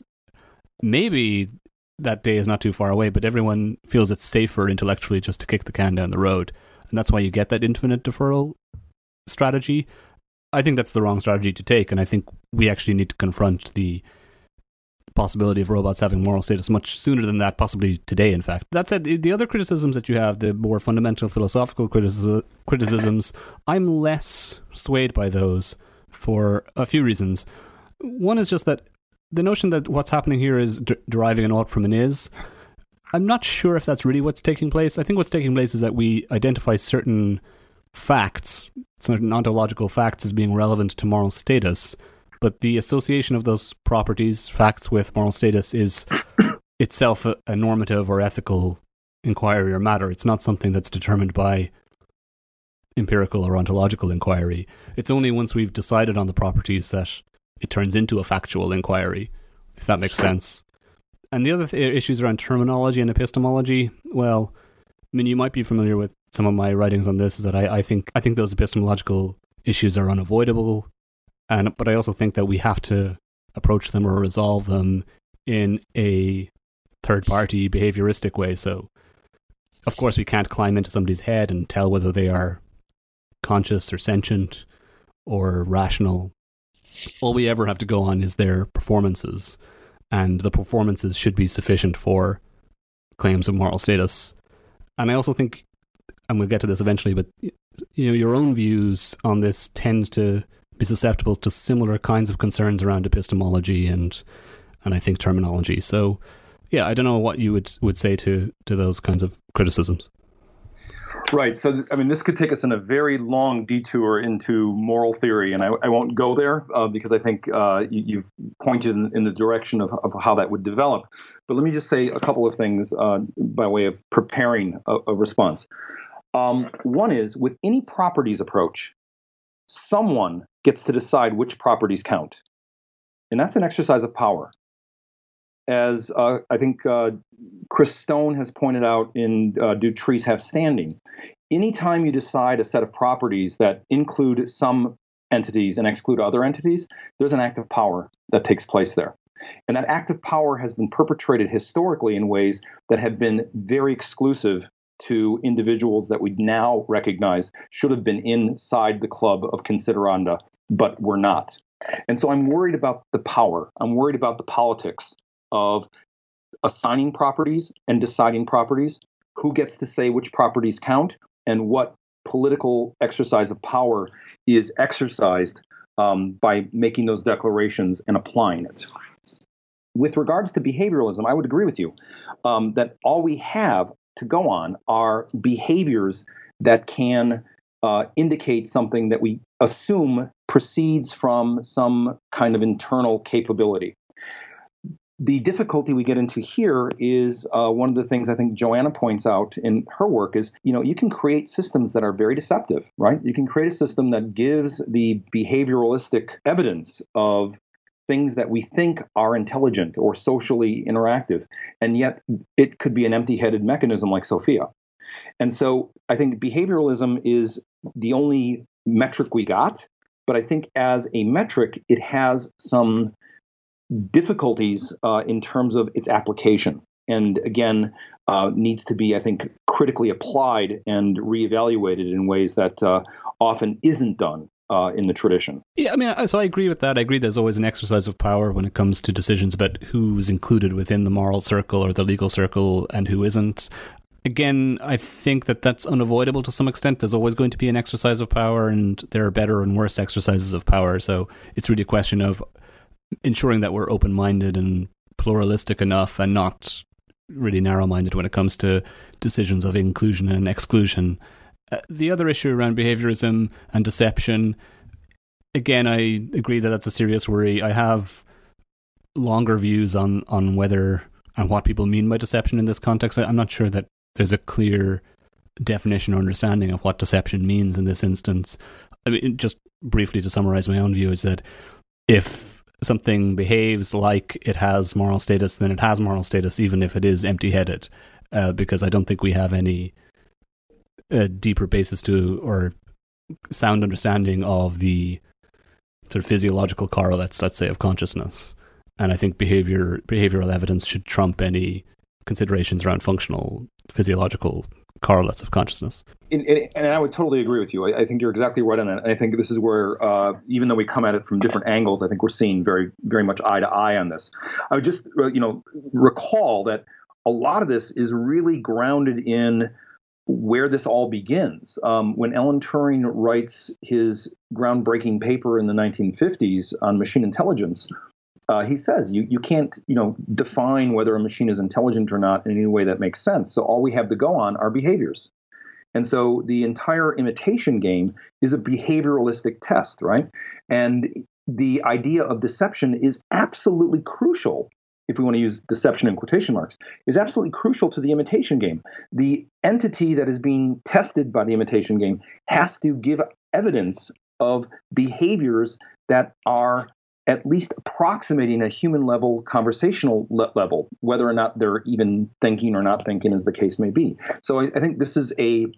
Maybe that day is not too far away, but everyone feels it's safer intellectually just to kick the can down the road. And that's why you get that infinite deferral strategy. I think that's the wrong strategy to take. And I think we actually need to confront the possibility of robots having moral status much sooner than that, possibly today, in fact. That said, the other criticisms that you have, the more fundamental philosophical criticis- criticisms, I'm less swayed by those for a few reasons. One is just that the notion that what's happening here is d- deriving an ought from an is, I'm not sure if that's really what's taking place. I think what's taking place is that we identify certain facts, certain ontological facts as being relevant to moral status, but the association of those properties, facts, with moral status is itself a, a normative or ethical inquiry or matter. It's not something that's determined by empirical or ontological inquiry. It's only once we've decided on the properties that it turns into a factual inquiry, if that makes sense. And the other th- issues around terminology and epistemology, well, I mean, you might be familiar with some of my writings on this, is that I, I think I think those epistemological issues are unavoidable. And but I also think that we have to approach them or resolve them in a third-party behavioristic way. So, of course, we can't climb into somebody's head and tell whether they are conscious or sentient or rational. All we ever have to go on is their performances, and the performances should be sufficient for claims of moral status. And I also think, and we'll get to this eventually, but you know, your own views on this tend to be susceptible to similar kinds of concerns around epistemology and and I think terminology. So, yeah, I don't know what you would would say to to those kinds of criticisms. Right. So, I mean, this could take us in a very long detour into moral theory, and I, I won't go there uh, because I think uh, you, you've pointed in, in the direction of, of how that would develop. But let me just say a couple of things uh, by way of preparing a, a response. Um, one is, with any properties approach, someone gets to decide which properties count. And that's an exercise of power. As uh, I think uh, Chris Stone has pointed out in uh, Do Trees Have Standing, anytime you decide a set of properties that include some entities and exclude other entities, there's an act of power that takes place there. And that act of power has been perpetrated historically in ways that have been very exclusive to individuals that we now recognize should have been inside the club of consideranda, but were not. And so I'm worried about the power. I'm worried about the politics of assigning properties and deciding properties, who gets to say which properties count, and what political exercise of power is exercised um, by making those declarations and applying it. With regards to behavioralism, I would agree with you um, that all we have to go on are behaviors that can uh, indicate something that we assume proceeds from some kind of internal capability. The difficulty we get into here is uh, one of the things I think Joanna points out in her work is, you know, you can create systems that are very deceptive, right? You can create a system that gives the behavioralistic evidence of things that we think are intelligent or socially interactive, and yet it could be an empty-headed mechanism like Sophia. And so I think behavioralism is the only metric we got, but I think as a metric, it has some difficulties uh, in terms of its application. And again, uh, needs to be, I think, critically applied and reevaluated in ways that uh, often isn't done uh, in the tradition. Yeah, I mean, so I agree with that. I agree there's always an exercise of power when it comes to decisions about who's included within the moral circle or the legal circle and who isn't. Again, I think that that's unavoidable to some extent. There's always going to be an exercise of power, and there are better and worse exercises of power. So it's really a question of ensuring that we're open-minded and pluralistic enough and not really narrow-minded when it comes to decisions of inclusion and exclusion. Uh, the other issue around behaviorism and deception, again, I agree that that's a serious worry. I have longer views on, on whether and what people mean by deception in this context. I, I'm not sure that there's a clear definition or understanding of what deception means in this instance. I mean, just briefly to summarize my own view is that if something behaves like it has moral status, then it has moral status, even if it is empty-headed, uh, because I don't think we have any uh, deeper basis to or sound understanding of the sort of physiological correlates, let's say, of consciousness. And I think behavior behavioral evidence should trump any considerations around functional physiological correlates of consciousness. And, and I would totally agree with you. I, I think you're exactly right on that. I think this is where, uh, even though we come at it from different angles, I think we're seeing very, very much eye to eye on this. I would just, you know, recall that a lot of this is really grounded in where this all begins. Um, when Alan Turing writes his groundbreaking paper in the nineteen fifties on machine intelligence, Uh, he says you you can't you know define whether a machine is intelligent or not in any way that makes sense. So all we have to go on are behaviors. And so the entire imitation game is a behavioralistic test, right? And the idea of deception is absolutely crucial, if we want to use deception in quotation marks, is absolutely crucial to the imitation game. The entity that is being tested by the imitation game has to give evidence of behaviors that are at least approximating a human level, conversational le- level, whether or not they're even thinking or not thinking, as the case may be. So I, I think this is a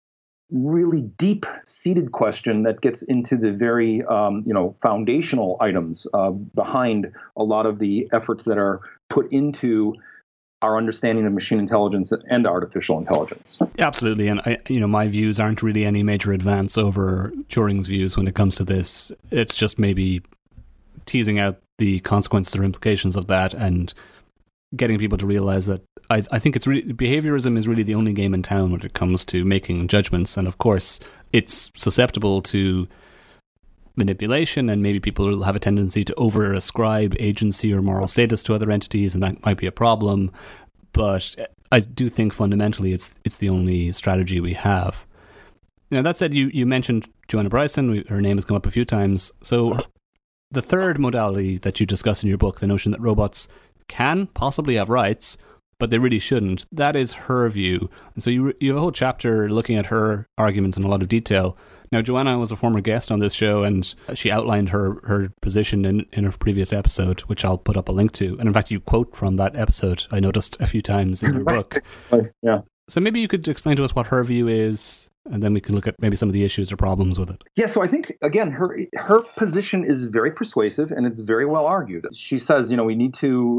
really deep-seated question that gets into the very, um, you know, foundational items uh, behind a lot of the efforts that are put into our understanding of machine intelligence and artificial intelligence. Absolutely, and I, you know, my views aren't really any major advance over Turing's views when it comes to this. It's just maybe teasing out the consequences or implications of that and getting people to realize that I, I think it's really, behaviorism is really the only game in town when it comes to making judgments. And of course, it's susceptible to manipulation, and maybe people will have a tendency to over-ascribe agency or moral status to other entities, and that might be a problem. But I do think fundamentally it's it's the only strategy we have. Now, that said, you, you mentioned Joanna Bryson. We, her name has come up a few times. So the third modality that you discuss in your book, the notion that robots can possibly have rights, but they really shouldn't, that is her view. And so you you have a whole chapter looking at her arguments in a lot of detail. Now, Joanna was a former guest on this show, and she outlined her, her position in, in her previous episode, which I'll put up a link to. And in fact, you quote from that episode, I noticed a few times in your book. Yeah. So maybe you could explain to us what her view is, and then we can look at maybe some of the issues or problems with it. Yeah, so I think, again, her her position is very persuasive, and it's very well argued. She says, you know, we need to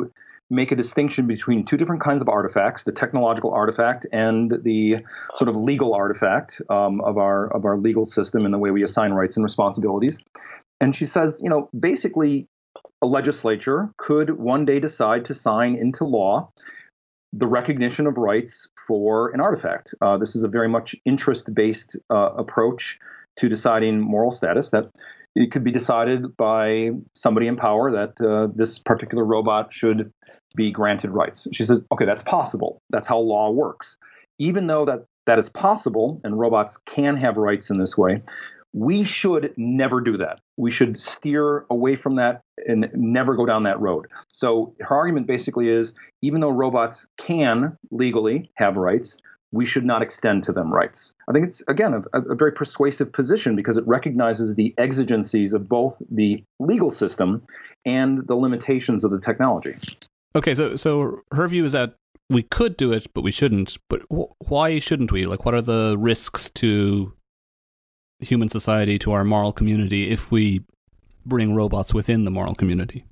make a distinction between two different kinds of artifacts: the technological artifact and the sort of legal artifact um, of our of our legal system and the way we assign rights and responsibilities. And she says, you know, basically, a legislature could one day decide to sign into law the recognition of rights for an artifact. Uh, this is a very much interest-based uh, approach to deciding moral status, that it could be decided by somebody in power that uh, this particular robot should be granted rights. She says, okay, that's possible. That's how law works. Even though that that is possible and robots can have rights in this way, we should never do that. We should steer away from that and never go down that road. So her argument basically is, even though robots can legally have rights, we should not extend to them rights. I think it's, again, a, a very persuasive position because it recognizes the exigencies of both the legal system and the limitations of the technology. Okay, so so her view is that we could do it, but we shouldn't. But wh- why shouldn't we? Like, what are the risks to human society, to our moral community, if we bring robots within the moral community?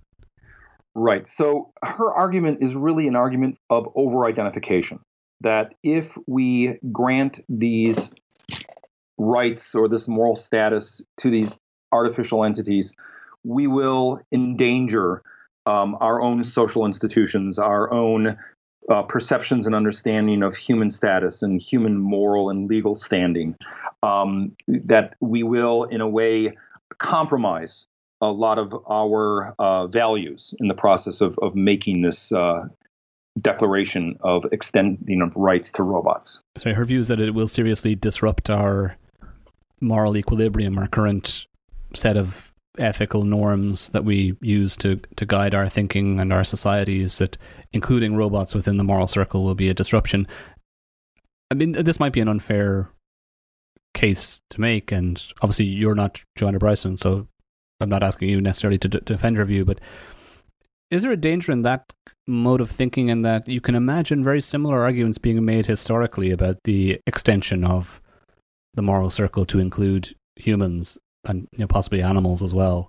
Right. So her argument is really an argument of over-identification, that if we grant these rights or this moral status to these artificial entities, we will endanger um, our own social institutions, our own uh, perceptions and understanding of human status and human moral and legal standing, um, that we will, in a way, compromise a lot of our uh, values in the process of, of making this uh, declaration of extending of rights to robots. So her view is that it will seriously disrupt our moral equilibrium, our current set of ethical norms that we use to, to guide our thinking and our societies, that including robots within the moral circle will be a disruption. I mean, this might be an unfair case to make, and obviously you're not Joanna Bryson, so I'm not asking you necessarily to d- defend her view, but is there a danger in that mode of thinking, in that you can imagine very similar arguments being made historically about the extension of the moral circle to include humans and, you know, possibly animals as well,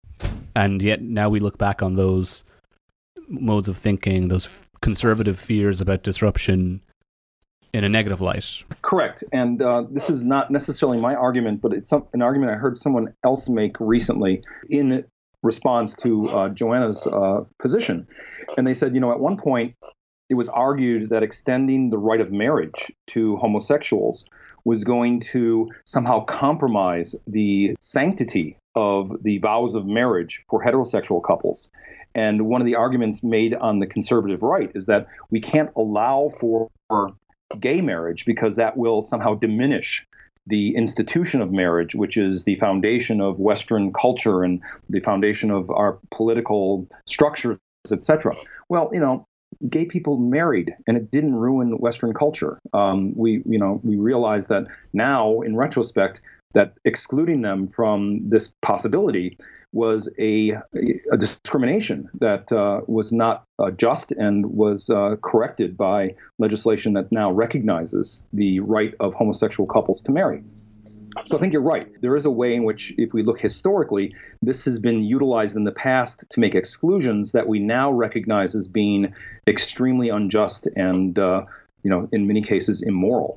and yet now we look back on those modes of thinking, those f- conservative fears about disruption, in a negative light? Correct. And uh, this is not necessarily my argument, but it's some, an argument I heard someone else make recently in response to uh, Joanna's uh, position. And they said, you know, at one point, it was argued that extending the right of marriage to homosexuals was going to somehow compromise the sanctity of the vows of marriage for heterosexual couples. And one of the arguments made on the conservative right is that we can't allow for gay marriage because that will somehow diminish the institution of marriage, which is the foundation of Western culture and the foundation of our political structures, et cetera. Well, you know, gay people married, and it didn't ruin Western culture. Um, we, you know, we realize that now, in retrospect, that excluding them from this possibility was a, a discrimination that uh, was not uh, just and was uh, corrected by legislation that now recognizes the right of homosexual couples to marry. So I think you're right. There is a way in which, if we look historically, this has been utilized in the past to make exclusions that we now recognize as being extremely unjust and, uh, you know, in many cases, immoral.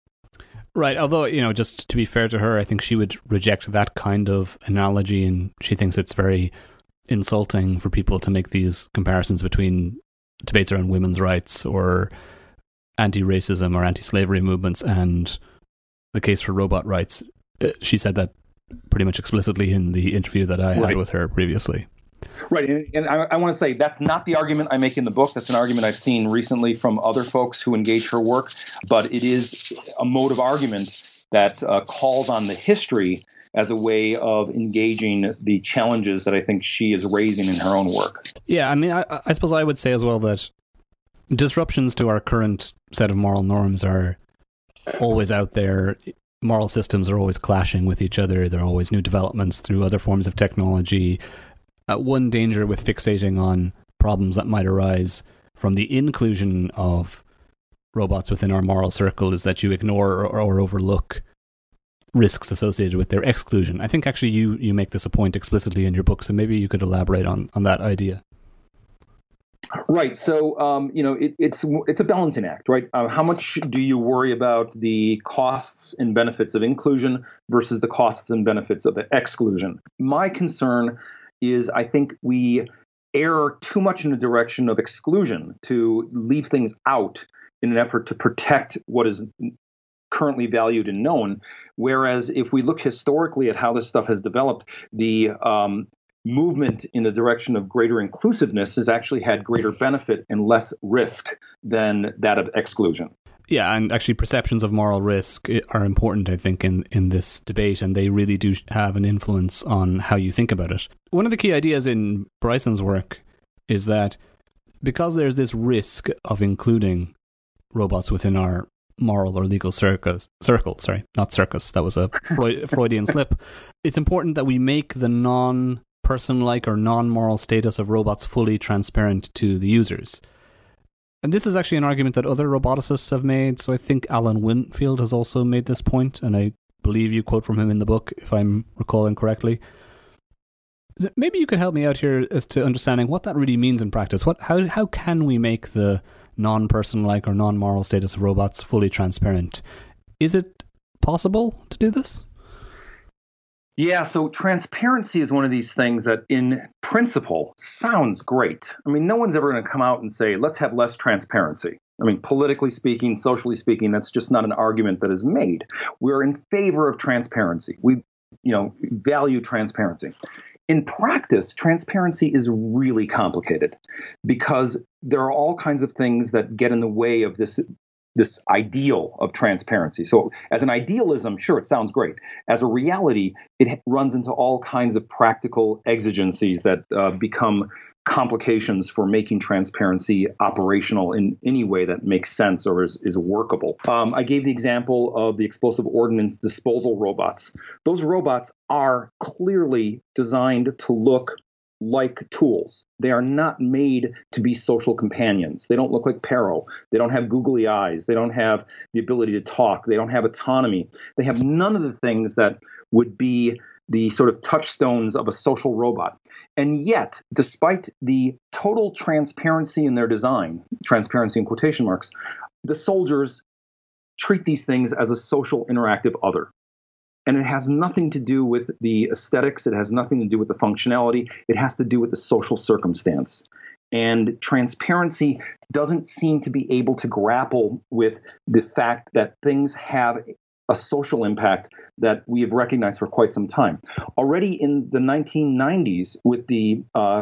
Right, although, you know, just to be fair to her, I think she would reject that kind of analogy, and she thinks it's very insulting for people to make these comparisons between debates around women's rights or anti-racism or anti-slavery movements and the case for robot rights. She said that pretty much explicitly in the interview that I right. had with her previously. Right, and, and I, I want to say that's not the argument I make in the book. That's an argument I've seen recently from other folks who engage her work, but it is a mode of argument that uh, calls on the history as a way of engaging the challenges that I think she is raising in her own work. Yeah, I mean, I, I suppose I would say as well that disruptions to our current set of moral norms are always out there. Moral systems are always clashing with each other. There are always new developments through other forms of technology. Uh, one danger with fixating on problems that might arise from the inclusion of robots within our moral circle is that you ignore or, or overlook risks associated with their exclusion. I think actually you, you make this a point explicitly in your book, so maybe you could elaborate on, on that idea. Right. So, um, you know, it, it's it's a balancing act, right? Uh, how much do you worry about the costs and benefits of inclusion versus the costs and benefits of exclusion? My concern is I think we err too much in the direction of exclusion, to leave things out in an effort to protect what is currently valued and known. Whereas if we look historically at how this stuff has developed, the um, movement in the direction of greater inclusiveness has actually had greater benefit and less risk than that of exclusion. Yeah, and actually perceptions of moral risk are important, I think, in, in this debate, and they really do have an influence on how you think about it. One of the key ideas in Bryson's work is that because there's this risk of including robots within our moral or legal circus, circle, sorry, not circus, that was a Freud, Freudian slip, it's important that we make the non person-like or non-moral status of robots fully transparent to the users. And this is actually an argument that other roboticists have made. So I think Alan Winfield has also made this point, and I believe you quote from him in the book, if I'm recalling correctly. Maybe you could help me out here as to understanding what that really means in practice. What, how, how can we make the non-person-like or non-moral status of robots fully transparent? Is it possible to do this? Yeah, so transparency is one of these things that in principle sounds great. I mean, no one's ever going to come out and say, let's have less transparency. I mean, politically speaking, socially speaking, that's just not an argument that is made. We're in favor of transparency. We, you know, value transparency. In practice, transparency is really complicated because there are all kinds of things that get in the way of this this ideal of transparency. So as an idealism, sure, it sounds great. As a reality, it runs into all kinds of practical exigencies that uh, become complications for making transparency operational in any way that makes sense or is, is workable. Um, I gave the example of the explosive ordnance disposal robots. Those robots are clearly designed to look like tools. They are not made to be social companions. They don't look like Perro. They don't have googly eyes. They don't have the ability to talk. They don't have autonomy. They have none of the things that would be the sort of touchstones of a social robot. And yet, despite the total transparency in their design, transparency in quotation marks, the soldiers treat these things as a social interactive other. And it has nothing to do with the aesthetics. It has nothing to do with the functionality. It has to do with the social circumstance. And transparency doesn't seem to be able to grapple with the fact that things have a social impact that we have recognized for quite some time. Already in the nineteen nineties, with the uh,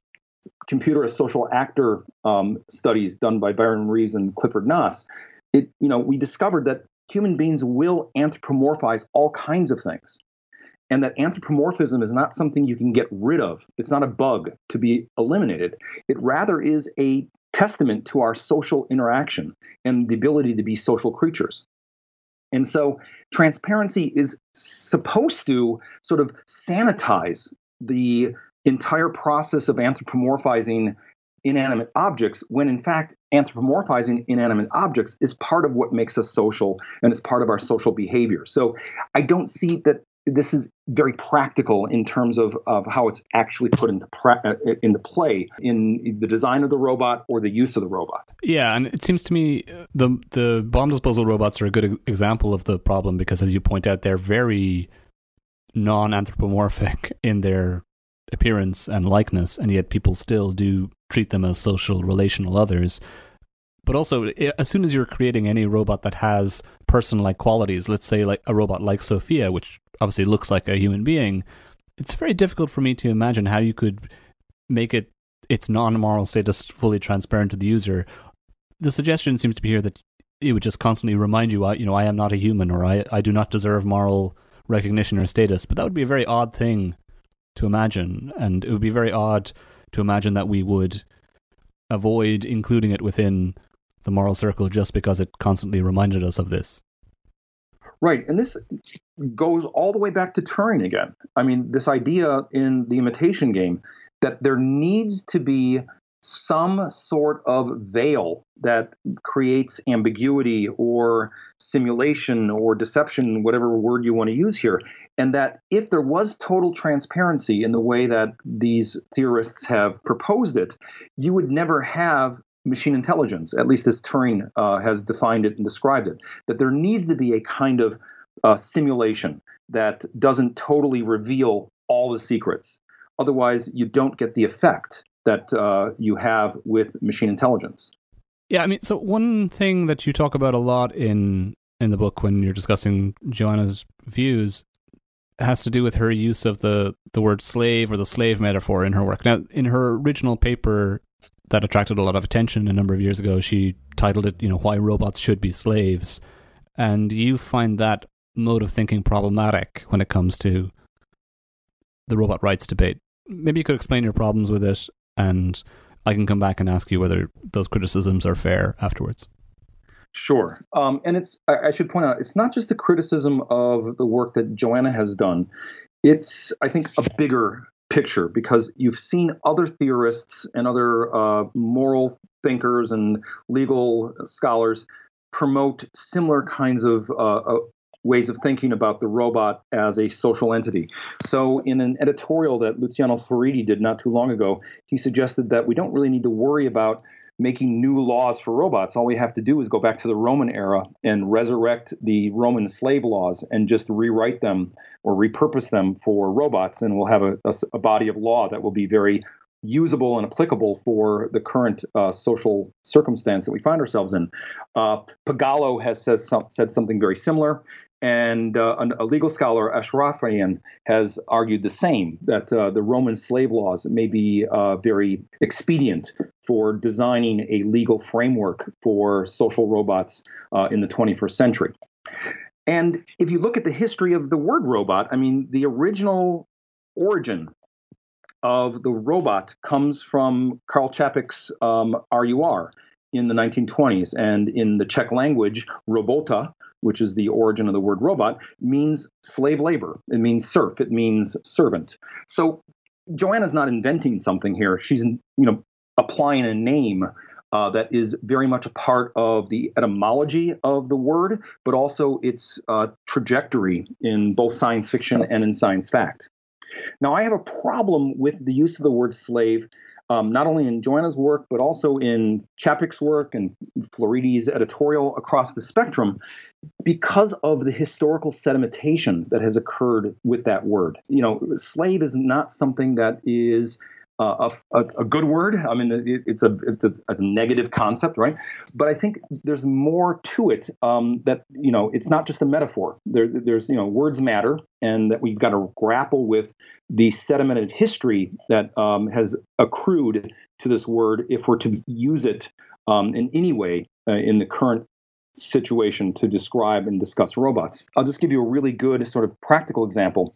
computer as social actor um, studies done by Byron Reeves and Clifford Noss, it, you know, we discovered that human beings will anthropomorphize all kinds of things, and that anthropomorphism is not something you can get rid of. It's not a bug to be eliminated. It rather is a testament to our social interaction and the ability to be social creatures. And so transparency is supposed to sort of sanitize the entire process of anthropomorphizing inanimate objects, when in fact anthropomorphizing inanimate objects is part of what makes us social and is part of our social behavior. So I don't see that this is very practical in terms of, of how it's actually put into pra- into play in the design of the robot or the use of the robot. Yeah, and it seems to me the the bomb disposal robots are a good example of the problem because, as you point out, they're very non-anthropomorphic in their appearance and likeness, and yet people still do treat them as social, relational others. But also, as soon as you're creating any robot that has person-like qualities, let's say like a robot like Sophia, which obviously looks like a human being, it's very difficult for me to imagine how you could make it its non-moral status fully transparent to the user. The suggestion seems to be here that it would just constantly remind you, you know, I am not a human, or I, I do not deserve moral recognition or status. But that would be a very odd thing to imagine, and it would be very odd to imagine that we would avoid including it within the moral circle just because it constantly reminded us of this. Right, and this goes all the way back to Turing again. I mean, this idea in the Imitation Game that there needs to be some sort of veil that creates ambiguity or simulation or deception, whatever word you want to use here. And that if there was total transparency in the way that these theorists have proposed it, you would never have machine intelligence, at least as Turing uh, has defined it and described it, that there needs to be a kind of uh, simulation that doesn't totally reveal all the secrets. Otherwise, you don't get the effect that uh, you have with machine intelligence. Yeah, I mean, so one thing that you talk about a lot in in the book when you're discussing Joanna's views has to do with her use of the, the word slave or the slave metaphor in her work. Now, in her original paper that attracted a lot of attention a number of years ago, she titled it, you know, Why Robots Should Be Slaves. And you find that mode of thinking problematic when it comes to the robot rights debate. Maybe you could explain your problems with it, and I can come back and ask you whether those criticisms are fair afterwards. Sure. Um, and it's I, I should point out, it's not just a criticism of the work that Joanna has done. It's, I think, a bigger picture, because you've seen other theorists and other uh, moral thinkers and legal scholars promote similar kinds of uh, uh, ways of thinking about the robot as a social entity. So in an editorial that Luciano Floridi did not too long ago, he suggested that we don't really need to worry about making new laws for robots. All we have to do is go back to the Roman era and resurrect the Roman slave laws and just rewrite them or repurpose them for robots, and we'll have a, a, a body of law that will be very usable and applicable for the current uh, social circumstance that we find ourselves in. Uh, Pagalo has says some, said something very similar, and uh, a legal scholar, Ashrafian, has argued the same, that uh, the Roman slave laws may be uh, very expedient for designing a legal framework for social robots uh, in the twenty-first century. And if you look at the history of the word robot, I mean, the original origin of the robot comes from Karl Čapek's um, R U R in the nineteen twenties. And in the Czech language, robota, which is the origin of the word robot, means slave labor. It means serf. It means servant. So Joanna's not inventing something here. She's, you know, applying a name uh, that is very much a part of the etymology of the word, but also its uh, trajectory in both science fiction and in science fact. Now, I have a problem with the use of the word slave, um, not only in Joanna's work, but also in Čapek's work and Floridi's editorial across the spectrum, because of the historical sedimentation that has occurred with that word. You know, slave is not something that is Uh, a, a good word. I mean, it, it's a it's a, a negative concept, right? But I think there's more to it. Um, that you know, it's not just a metaphor. There, there's you know, words matter, and that we've got to grapple with the sedimented history that um, has accrued to this word if we're to use it um, in any way uh, in the current situation to describe and discuss robots. I'll just give you a really good sort of practical example.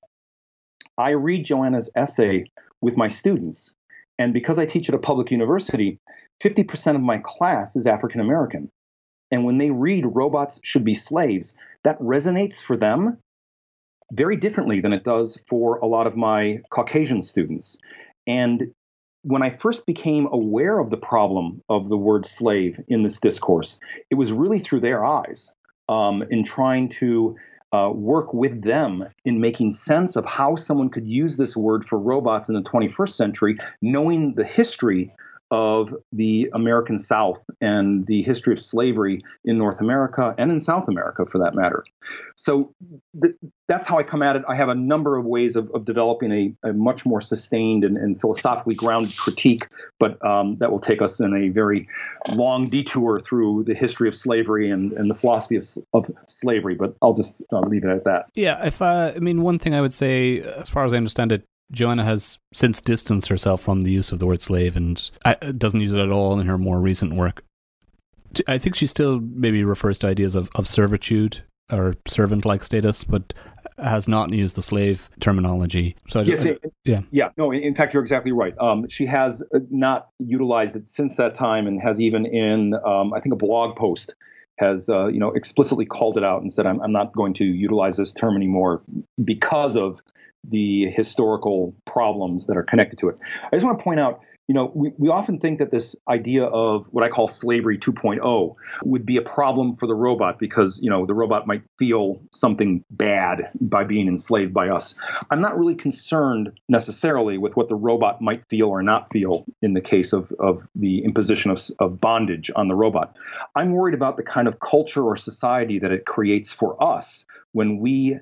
I read Joanna's essay with my students. And because I teach at a public university, fifty percent of my class is African American. And when they read Robots Should Be Slaves, that resonates for them very differently than it does for a lot of my Caucasian students. And when I first became aware of the problem of the word slave in this discourse, it was really through their eyes um, in trying to Uh, work with them in making sense of how someone could use this word for robots in the twenty-first century, knowing the history of the American South and the history of slavery in North America and in South America, for that matter. So th- that's how I come at it. I have a number of ways of, of developing a, a much more sustained and, and philosophically grounded critique, but um, that will take us in a very long detour through the history of slavery and, and the philosophy of, of slavery. But I'll just uh, leave it at that. Yeah, if uh, I mean, one thing I would say, as far as I understand it, Joanna has since distanced herself from the use of the word slave and doesn't use it at all in her more recent work. I think she still maybe refers to ideas of, of servitude or servant-like status, but has not used the slave terminology. So I just, yes, it, yeah, yeah. No, in fact, you're exactly right. Um, she has not utilized it since that time, and has even in, um, I think, a blog post has uh, you know explicitly called it out and said, I'm, I'm not going to utilize this term anymore because of the historical problems that are connected to it. I just want to point out, You know, we, we often think that this idea of what I call slavery two point oh would be a problem for the robot because, you know, the robot might feel something bad by being enslaved by us. I'm not really concerned necessarily with what the robot might feel or not feel in the case of, of the imposition of, of bondage on the robot. I'm worried about the kind of culture or society that it creates for us when we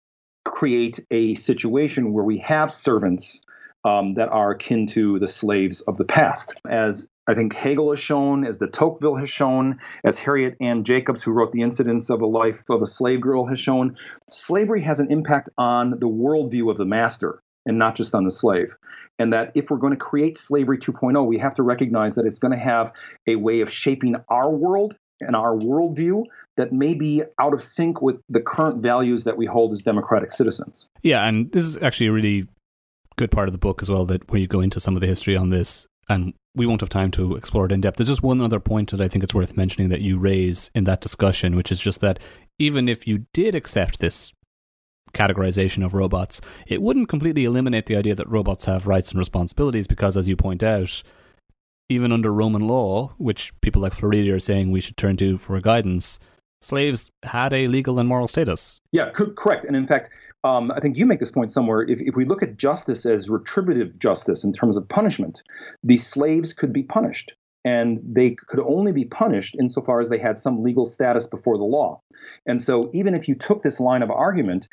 create a situation where we have servants Um, that are akin to the slaves of the past. As I think Hegel has shown, as de Tocqueville has shown, as Harriet Ann Jacobs, who wrote The Incidents of a Life of a Slave Girl, has shown, slavery has an impact on the worldview of the master and not just on the slave. And that if we're going to create slavery two point oh, we have to recognize that it's going to have a way of shaping our world and our worldview that may be out of sync with the current values that we hold as democratic citizens. Yeah, and this is actually a really good part of the book as well, that where you go into some of the history on this, and we won't have time to explore it in depth. There's just one other point that I think it's worth mentioning that you raise in that discussion, which is just that even if you did accept this categorization of robots, it wouldn't completely eliminate the idea that robots have rights and responsibilities, because as you point out, even under Roman law, which people like Floridi are saying we should turn to for guidance, slaves had a legal and moral status. Yeah, co- correct. And in fact, Um, I think you make this point somewhere. If, if we look at justice as retributive justice in terms of punishment, the slaves could be punished, and they could only be punished insofar as they had some legal status before the law. And so even if you took this line of argument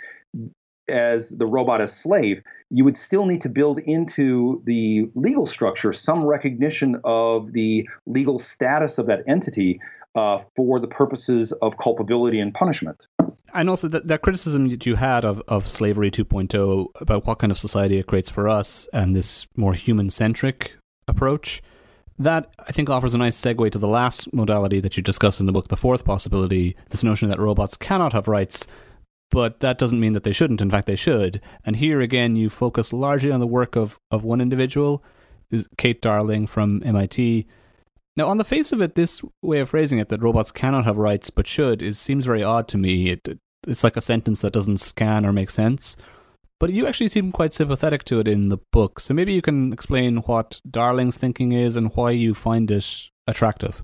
as the robot as slave, you would still need to build into the legal structure some recognition of the legal status of that entity uh, for the purposes of culpability and punishment. And also that, that criticism that you had of, of slavery two point oh about what kind of society it creates for us and this more human-centric approach, that I think offers a nice segue to the last modality that you discuss in the book, the fourth possibility, this notion that robots cannot have rights, but that doesn't mean that they shouldn't. In fact, they should. And here again, you focus largely on the work of, of one individual, Kate Darling from M I T. Now, on the face of it, this way of phrasing it, that robots cannot have rights but should, is seems very odd to me. It, it's like a sentence that doesn't scan or make sense. But you actually seem quite sympathetic to it in the book. So maybe you can explain what Darling's thinking is and why you find it attractive.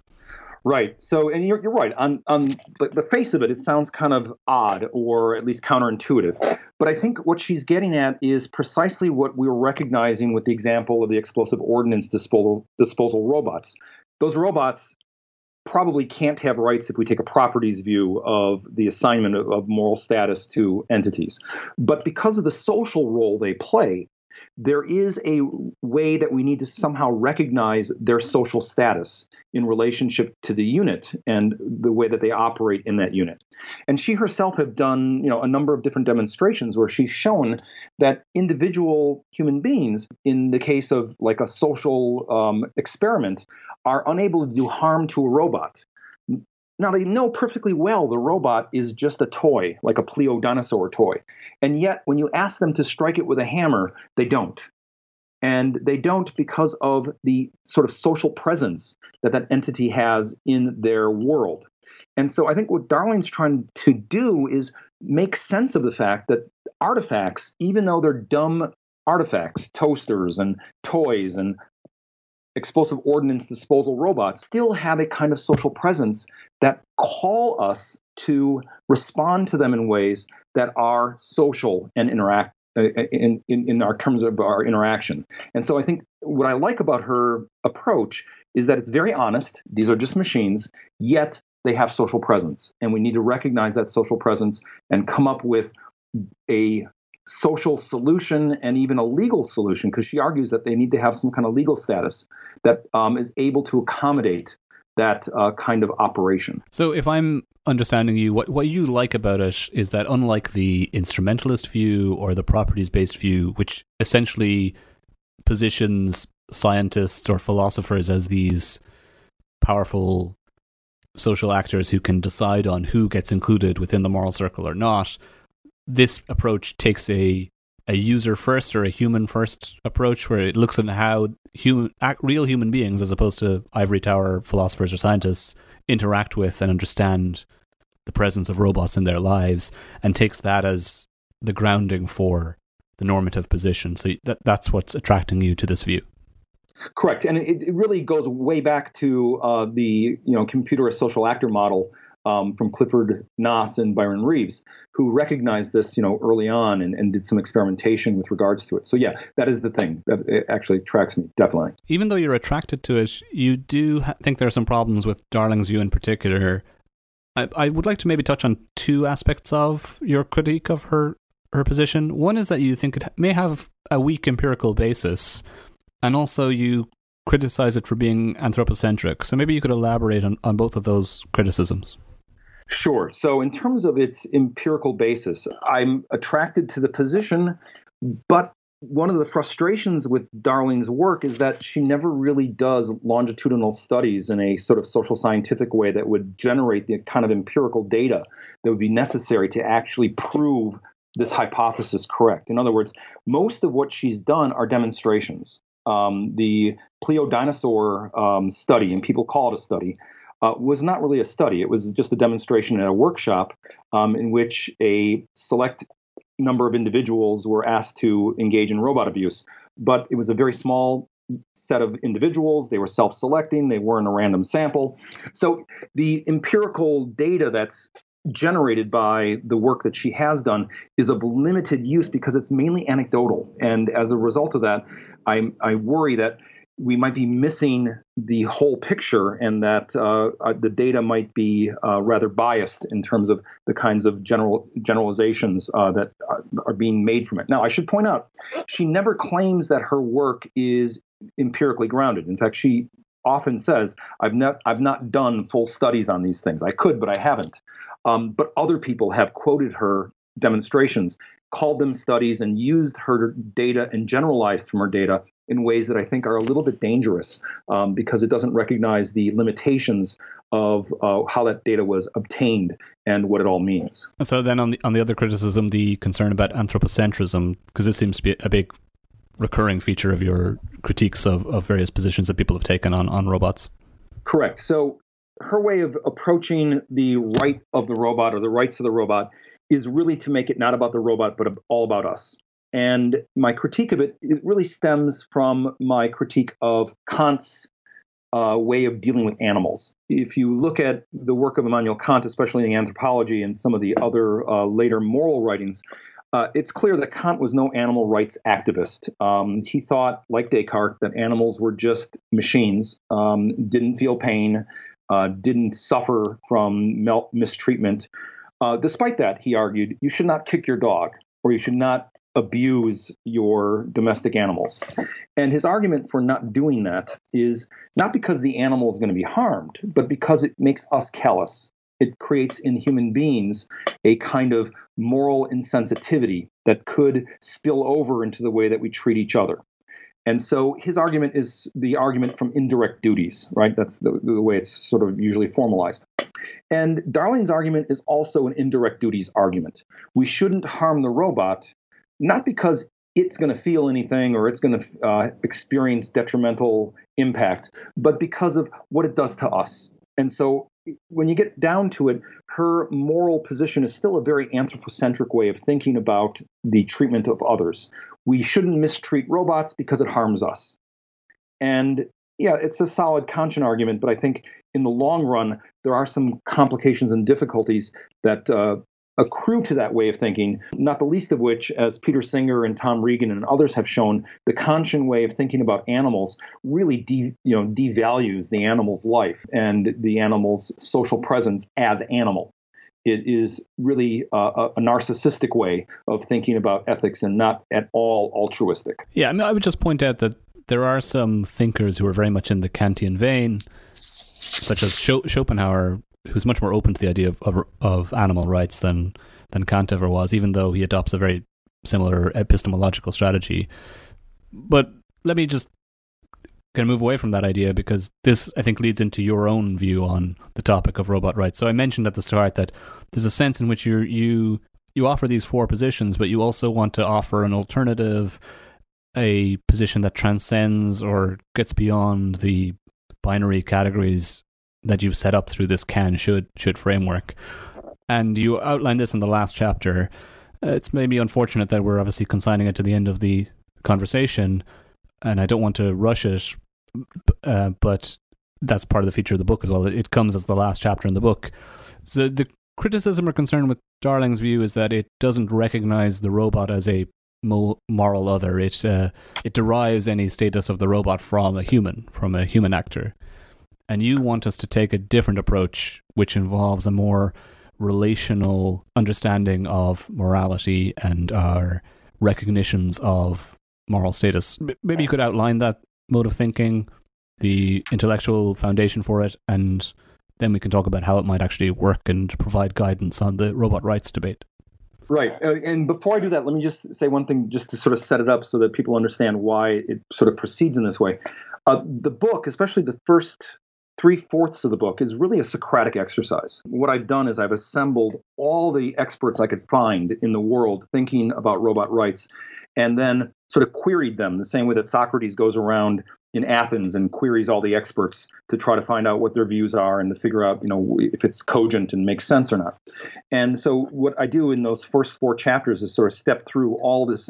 Right. So, and you're, you're right. On, on the, the face of it, it sounds kind of odd or at least counterintuitive. But I think what she's getting at is precisely what we were recognizing with the example of the explosive ordnance disposal, disposal robots. Those robots probably can't have rights if we take a properties view of the assignment of, of moral status to entities. But because of the social role they play, there is a way that we need to somehow recognize their social status in relationship to the unit and the way that they operate in that unit. And she herself have done, you know, a number of different demonstrations where she's shown that individual human beings, in the case of like a social um, experiment, are unable to do harm to a robot. Now, they know perfectly well the robot is just a toy, like a Pleo dinosaur toy. And yet, when you ask them to strike it with a hammer, they don't. And they don't because of the sort of social presence that that entity has in their world. And so I think what Darling's trying to do is make sense of the fact that artifacts, even though they're dumb artifacts, toasters and toys and explosive ordnance disposal robots, still have a kind of social presence that call us to respond to them in ways that are social and interact uh, in, in, in our terms of our interaction. And so I think what I like about her approach is that it's very honest. These are just machines, yet they have social presence. And we need to recognize that social presence and come up with a social solution and even a legal solution, because she argues that they need to have some kind of legal status that um, is able to accommodate that uh, kind of operation. So if I'm understanding you, what, what you like about it is that unlike the instrumentalist view or the properties-based view, which essentially positions scientists or philosophers as these powerful social actors who can decide on who gets included within the moral circle or not, this approach takes a a user first or a human first approach, where it looks at how human, real human beings, as opposed to ivory tower philosophers or scientists, interact with and understand the presence of robots in their lives, and takes that as the grounding for the normative position. So that that's what's attracting you to this view. Correct, and it, it really goes way back to uh, the you know computer as social actor model um, from Clifford Nass and Byron Reeves, who recognized this you know early on and, and did some experimentation with regards to it. So yeah, that is the thing that it actually attracts me, definitely. Even though you're attracted to it, you do ha- think there are some problems with Darling's view in particular. I, I would like to maybe touch on two aspects of your critique of her her position. One is that you think it may have a weak empirical basis, and also you criticize it for being anthropocentric. So maybe you could elaborate on, on both of those criticisms. Sure. So in terms of its empirical basis, I'm attracted to the position, but one of the frustrations with Darling's work is that she never really does longitudinal studies in a sort of social scientific way that would generate the kind of empirical data that would be necessary to actually prove this hypothesis correct. In other words, most of what she's done are demonstrations. Um, the Pleodinosaur um, study, and people call it a study, uh, was not really a study. It was just a demonstration at a workshop um, in which a select number of individuals were asked to engage in robot abuse. But it was a very small set of individuals. They were self-selecting. They weren't a random sample. So the empirical data that's generated by the work that she has done is of limited use because it's mainly anecdotal. And as a result of that, I, I worry that we might be missing the whole picture and that uh, uh, the data might be uh, rather biased in terms of the kinds of general generalizations uh, that are, are being made from it. Now, I should point out, she never claims that her work is empirically grounded. In fact, she often says, I've not, I've not done full studies on these things. I could, but I haven't. Um, but other people have quoted her demonstrations, called them studies, and used her data and generalized from her data in ways that I think are a little bit dangerous um, because it doesn't recognize the limitations of uh, how that data was obtained and what it all means. And so then on the on the other criticism, the concern about anthropocentrism, because this seems to be a big recurring feature of your critiques of, of various positions that people have taken on, on robots. Correct. So her way of approaching the right of the robot or the rights of the robot is really to make it not about the robot, but all about us. And my critique of it, it really stems from my critique of Kant's uh, way of dealing with animals. If you look at the work of Immanuel Kant, especially in the Anthropology and some of the other uh, later moral writings, uh, it's clear that Kant was no animal rights activist. Um, he thought, like Descartes, that animals were just machines, um, didn't feel pain, uh, didn't suffer from mel- mistreatment. Uh, despite that, he argued, you should not kick your dog, or you should not abuse your domestic animals. And his argument for not doing that is not because the animal is going to be harmed, but because it makes us callous. It creates in human beings a kind of moral insensitivity that could spill over into the way that we treat each other. And so his argument is the argument from indirect duties, right? That's the, the way it's sort of usually formalized. And Darling's argument is also an indirect duties argument. We shouldn't harm the robot, not because it's going to feel anything or it's going to uh, experience detrimental impact, but because of what it does to us. And so when you get down to it, her moral position is still a very anthropocentric way of thinking about the treatment of others. We shouldn't mistreat robots because it harms us. And yeah, it's a solid Kantian argument, but I think in the long run, there are some complications and difficulties that uh, accrue to that way of thinking, not the least of which, as Peter Singer and Tom Regan and others have shown, the Kantian way of thinking about animals really de, you know, devalues the animal's life and the animal's social presence as animal. It is really uh, a narcissistic way of thinking about ethics and not at all altruistic. Yeah, I mean, I would just point out that there are some thinkers who are very much in the Kantian vein, such as Schopenhauer, who's much more open to the idea of, of of animal rights than than Kant ever was, even though he adopts a very similar epistemological strategy. But let me just kind of move away from that idea, because this, I think, leads into your own view on the topic of robot rights. So I mentioned at the start that there's a sense in which you you you offer these four positions, but you also want to offer an alternative, a position that transcends or gets beyond the binary categories that you've set up through this can should should framework. And you outline this in the last chapter. Uh, it's maybe unfortunate that we're obviously consigning it to the end of the conversation, and I don't want to rush it, uh, but that's part of the feature of the book as well. It, it comes as the last chapter in the book. So the criticism or concern with Darling's view is that it doesn't recognize the robot as a mo- moral other. It uh, it derives any status of the robot from a human, from a human actor. And you want us to take a different approach, which involves a more relational understanding of morality and our recognitions of moral status. Maybe you could outline that mode of thinking, the intellectual foundation for it, and then we can talk about how it might actually work and provide guidance on the robot rights debate. Right. Uh, and before I do that, let me just say one thing just to sort of set it up so that people understand why it sort of proceeds in this way. Uh, the book, especially the first three-fourths of the book, is really a Socratic exercise. What I've done is I've assembled all the experts I could find in the world thinking about robot rights, and then sort of queried them the same way that Socrates goes around in Athens and queries all the experts to try to find out what their views are and to figure out, you know, if it's cogent and makes sense or not. And so what I do in those first four chapters is sort of step through all this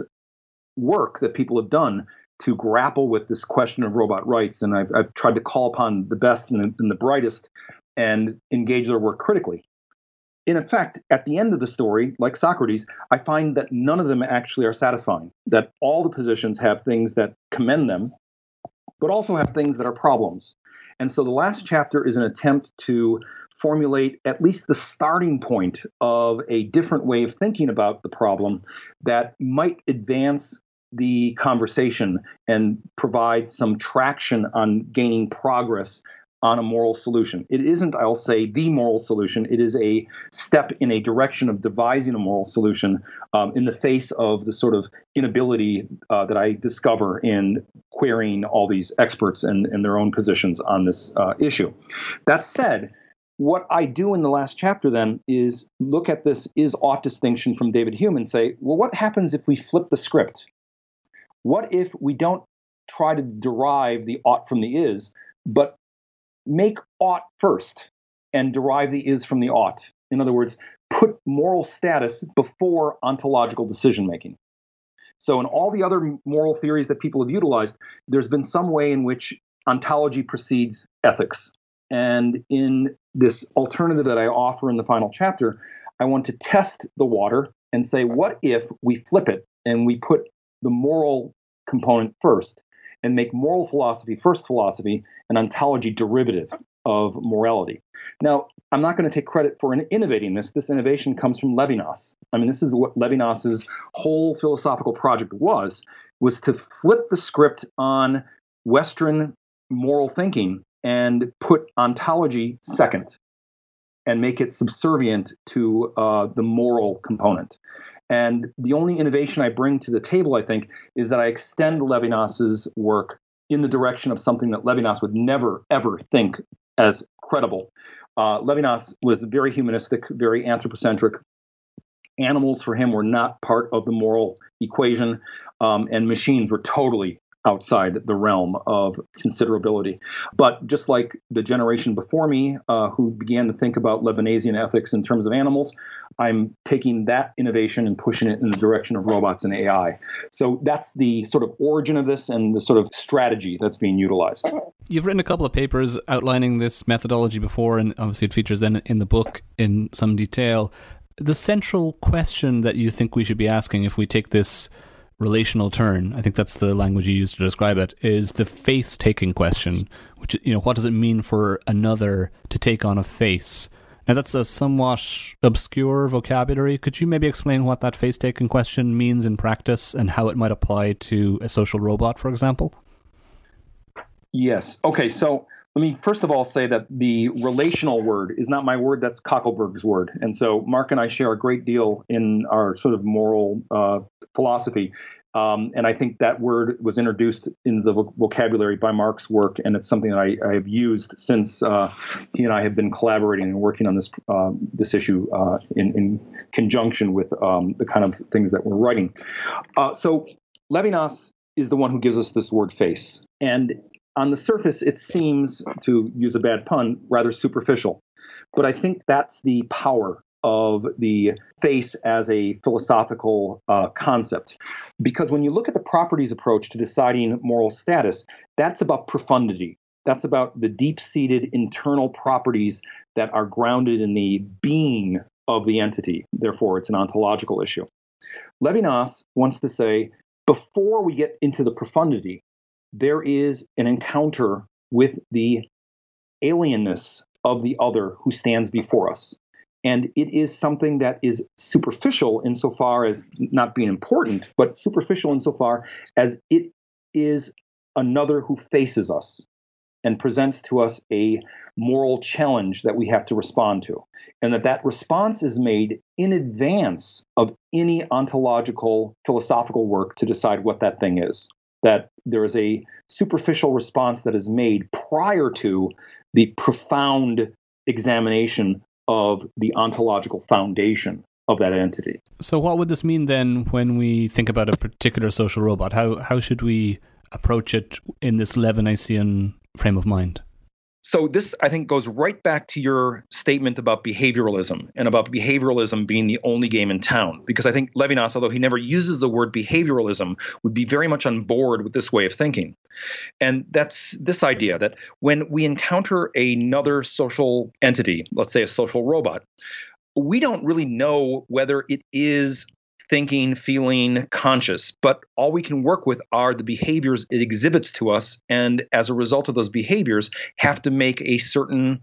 work that people have done to grapple with this question of robot rights. And I've, I've tried to call upon the best and the, and the brightest and engage their work critically. In effect, at the end of the story, like Socrates, I find that none of them actually are satisfying, that all the positions have things that commend them, but also have things that are problems. And so the last chapter is an attempt to formulate at least the starting point of a different way of thinking about the problem that might advance the conversation and provide some traction on gaining progress on a moral solution. It isn't, I'll say, the moral solution. It is a step in a direction of devising a moral solution um, in the face of the sort of inability uh, that I discover in querying all these experts and, and their own positions on this uh, issue. That said, what I do in the last chapter then is look at this is-ought distinction from David Hume and say, well, what happens if we flip the script? What if we don't try to derive the ought from the is, but make ought first and derive the is from the ought? In other words, put moral status before ontological decision-making. So in all the other moral theories that people have utilized, there's been some way in which ontology precedes ethics. And in this alternative that I offer in the final chapter, I want to test the water and say, what if we flip it and we put the moral component first and make moral philosophy first philosophy and ontology derivative of morality? Now, I'm not going to take credit for innovating this. This innovation comes from Levinas. I mean, this is what Levinas's whole philosophical project was, was to flip the script on Western moral thinking and put ontology second and make it subservient to uh, the moral component. And the only innovation I bring to the table, I think, is that I extend Levinas's work in the direction of something that Levinas would never, ever think as credible. Uh, Levinas was very humanistic, very anthropocentric. Animals for him were not part of the moral equation, um, and machines were totally outside the realm of considerability. But just like the generation before me, uh, who began to think about Levinasian ethics in terms of animals, I'm taking that innovation and pushing it in the direction of robots and A I. So that's the sort of origin of this and the sort of strategy that's being utilized. You've written a couple of papers outlining this methodology before, and obviously it features then in the book in some detail. The central question that you think we should be asking if we take this relational turn, I think that's the language you use to describe it, is the face-taking question, which, you know, what does it mean for another to take on a face? Now, that's a somewhat obscure vocabulary. Could you maybe explain what that face-taking question means in practice and how it might apply to a social robot, for example? Yes. Okay, so let me first of all say that the relational word is not my word, that's Koeckelberg's word. And so Mark and I share a great deal in our sort of moral uh, philosophy. Um, and I think that word was introduced in the vo- vocabulary by Mark's work, and it's something that I, I have used since uh, he and I have been collaborating and working on this uh, this issue uh, in, in conjunction with um, the kind of things that we're writing. Uh, so Levinas is the one who gives us this word face. And on the surface, it seems, to use a bad pun, rather superficial. But I think that's the power of the face as a philosophical uh, concept. Because when you look at the properties approach to deciding moral status, that's about profundity. That's about the deep-seated internal properties that are grounded in the being of the entity. Therefore, it's an ontological issue. Levinas wants to say, before we get into the profundity, there is an encounter with the alienness of the other who stands before us. And it is something that is superficial insofar as not being important, but superficial insofar as it is another who faces us and presents to us a moral challenge that we have to respond to. And that that response is made in advance of any ontological philosophical work to decide what that thing is. That there is a superficial response that is made prior to the profound examination of the ontological foundation of that entity. So what would this mean then when we think about a particular social robot? How how should we approach it in this Levinasian frame of mind? So this, I think, goes right back to your statement about behavioralism and about behavioralism being the only game in town. Because I think Levinas, although he never uses the word behavioralism, would be very much on board with this way of thinking. And that's this idea that when we encounter another social entity, let's say a social robot, we don't really know whether it is thinking, feeling, conscious, but all we can work with are the behaviors it exhibits to us, and as a result of those behaviors, have to make a certain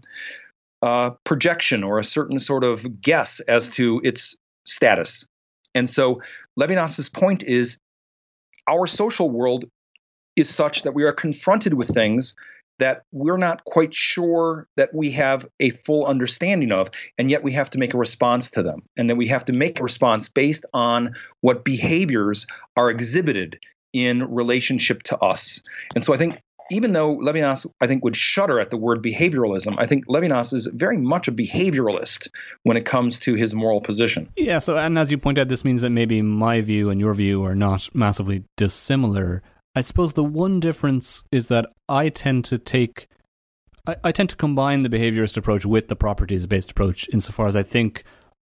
uh, projection or a certain sort of guess as to its status. And so Levinas's point is our social world is such that we are confronted with things that we're not quite sure that we have a full understanding of, and yet we have to make a response to them. And then we have to make a response based on what behaviors are exhibited in relationship to us. And so I think even though Levinas, I think, would shudder at the word behavioralism, I think Levinas is very much a behavioralist when it comes to his moral position. Yeah, so, and as you point out, this means that maybe my view and your view are not massively dissimilar. I suppose the one difference is that I tend to take, I, I tend to combine the behaviorist approach with the properties-based approach insofar as I think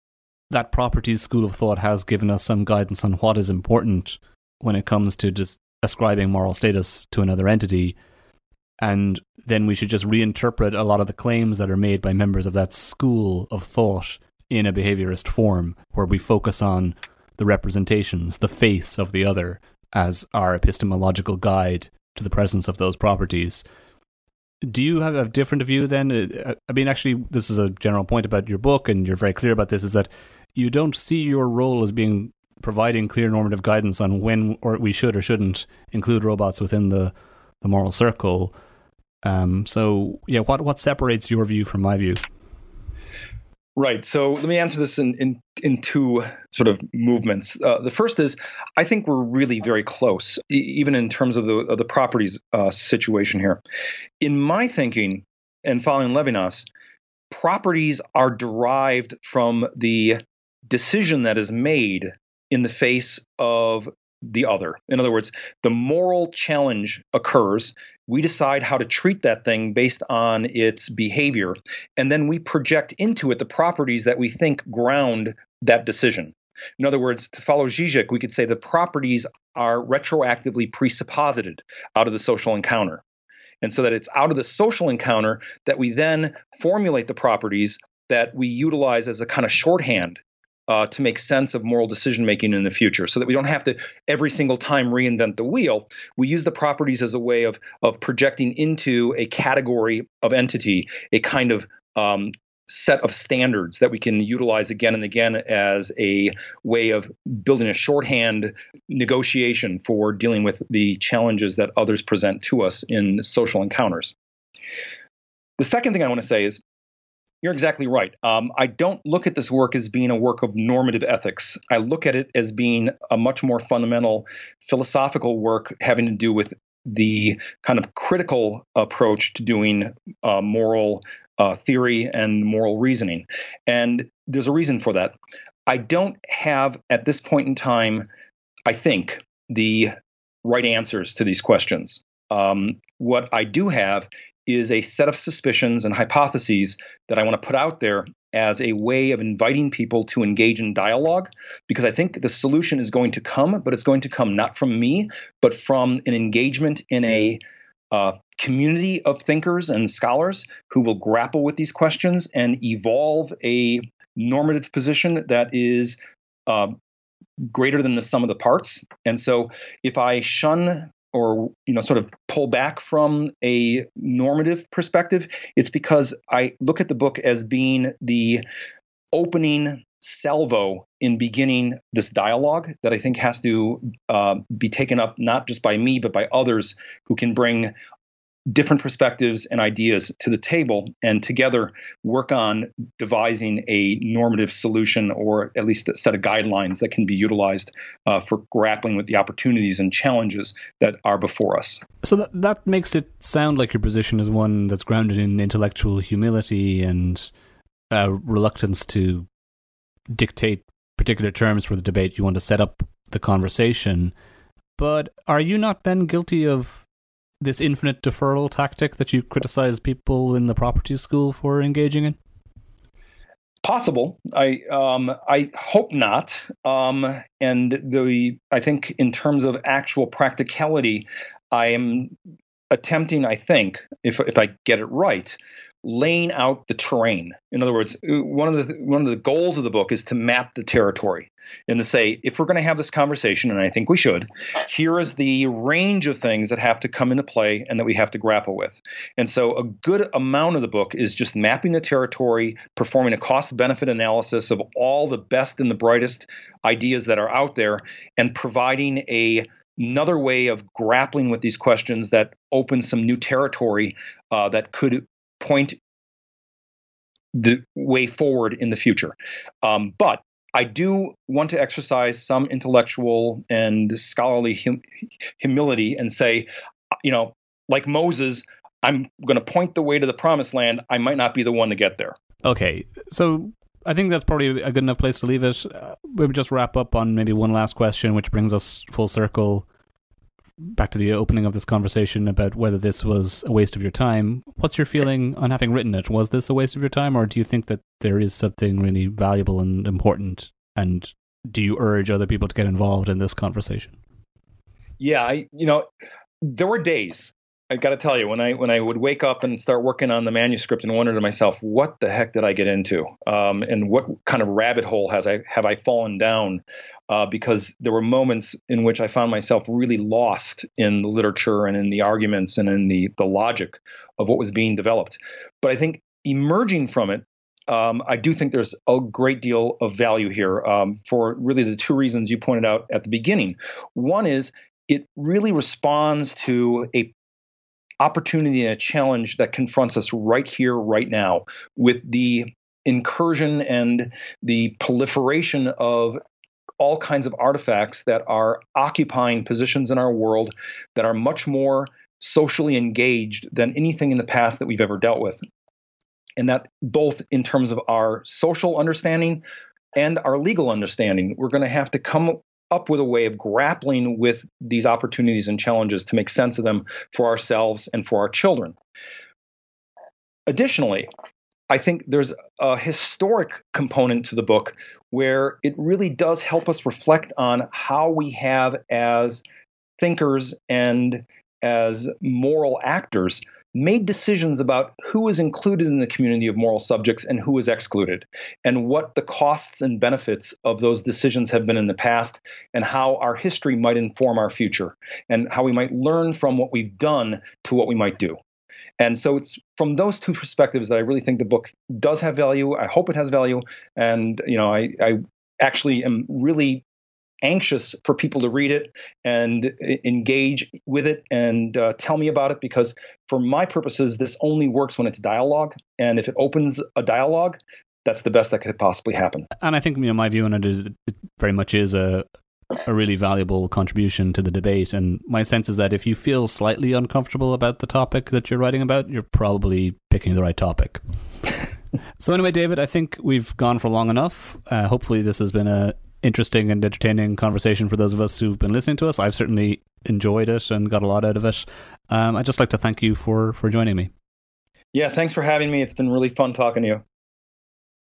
that properties school of thought has given us some guidance on what is important when it comes to just ascribing moral status to another entity, and then we should just reinterpret a lot of the claims that are made by members of that school of thought in a behaviorist form, where we focus on the representations, the face of the other, as our epistemological guide to the presence of those properties. Do you have a different view then? I mean, actually, this is a general point about your book, and you're very clear about this, is that you don't see your role as being providing clear normative guidance on when or we should or shouldn't include robots within the, the moral circle. Um, so, yeah, what, what separates your view from my view? Right. So let me answer this in, in, in two sort of movements. Uh, the first is, I think we're really very close, e- even in terms of the, of the properties uh, situation here. In my thinking, and following Levinas, properties are derived from the decision that is made in the face of the other. In other words, the moral challenge occurs. We decide how to treat that thing based on its behavior, and then we project into it the properties that we think ground that decision. In other words, to follow Zizek, we could say the properties are retroactively presupposited out of the social encounter. And so that it's out of the social encounter that we then formulate the properties that we utilize as a kind of shorthand Uh, to make sense of moral decision-making in the future, so that we don't have to every single time reinvent the wheel. We use the properties as a way of of projecting into a category of entity, a kind of um, set of standards that we can utilize again and again as a way of building a shorthand negotiation for dealing with the challenges that others present to us in social encounters. The second thing I want to say is, you're exactly right. Um, I don't look at this work as being a work of normative ethics. I look at it as being a much more fundamental philosophical work having to do with the kind of critical approach to doing uh, moral uh, theory and moral reasoning. And there's a reason for that. I don't have, at this point in time, I think, the right answers to these questions. Um, what I do have is a set of suspicions and hypotheses that I want to put out there as a way of inviting people to engage in dialogue, because I think the solution is going to come, but it's going to come not from me, but from an engagement in a uh, community of thinkers and scholars who will grapple with these questions and evolve a normative position that is uh, greater than the sum of the parts. And so if I shun or, you know, sort of pull back from a normative perspective, it's because I look at the book as being the opening salvo in beginning this dialogue that I think has to uh, be taken up not just by me, but by others who can bring different perspectives and ideas to the table and together work on devising a normative solution, or at least a set of guidelines that can be utilized uh, for grappling with the opportunities and challenges that are before us. So that, that makes it sound like your position is one that's grounded in intellectual humility and uh, reluctance to dictate particular terms for the debate. You want to set up the conversation. But are you not then guilty of this infinite deferral tactic that you criticize people in the property school for engaging in? Possible. I um, I hope not. Um, and the I think in terms of actual practicality, I am attempting, I think, if if I get it right, laying out the terrain. In other words, one of the one of the goals of the book is to map the territory and to say, if we're going to have this conversation, and I think we should, here is the range of things that have to come into play and that we have to grapple with. And so a good amount of the book is just mapping the territory, performing a cost-benefit analysis of all the best and the brightest ideas that are out there, and providing a another way of grappling with these questions that opens some new territory uh, that could point the way forward in the future. Um, but I do want to exercise some intellectual and scholarly hum- humility and say, you know, like Moses, I'm going to point the way to the promised land. I might not be the one to get there. Okay, so I think that's probably a good enough place to leave it. Uh, we'll just wrap up on maybe one last question, which brings us full circle back to the opening of this conversation about whether this was a waste of your time. What's your feeling on having written it? Was this a waste of your time, or do you think that there is something really valuable and important? And do you urge other people to get involved in this conversation? Yeah, I, you know, there were days, I got to tell you, when I when I would wake up and start working on the manuscript and wonder to myself, what the heck did I get into? Um, and what kind of rabbit hole has I have I fallen down? Uh, because there were moments in which I found myself really lost in the literature and in the arguments and in the the logic of what was being developed. But I think emerging from it, um, I do think there's a great deal of value here um, for really the two reasons you pointed out at the beginning. One is it really responds to a opportunity and a challenge that confronts us right here, right now, with the incursion and the proliferation of all kinds of artifacts that are occupying positions in our world that are much more socially engaged than anything in the past that we've ever dealt with. And that both in terms of our social understanding and our legal understanding, we're going to have to come up with a way of grappling with these opportunities and challenges to make sense of them for ourselves and for our children. Additionally, I think there's a historic component to the book where it really does help us reflect on how we have, as thinkers and as moral actors, made decisions about who is included in the community of moral subjects and who is excluded, and what the costs and benefits of those decisions have been in the past, and how our history might inform our future, and how we might learn from what we've done to what we might do. And so it's from those two perspectives that I really think the book does have value. I hope it has value. And, you know, I, I actually am really anxious for people to read it and engage with it and uh, tell me about it, because for my purposes, this only works when it's dialogue. And if it opens a dialogue, that's the best that could possibly happen. And I think, you know, my view on it is it very much is a a really valuable contribution to the debate. And my sense is that if you feel slightly uncomfortable about the topic that you're writing about, you're probably picking the right topic. So anyway, David, I think we've gone for long enough. Uh, hopefully this has been a interesting and entertaining conversation for those of us who've been listening to us. I've certainly enjoyed it and got a lot out of it. Um, I'd just like to thank you for, for joining me. Yeah, thanks for having me. It's been really fun talking to you.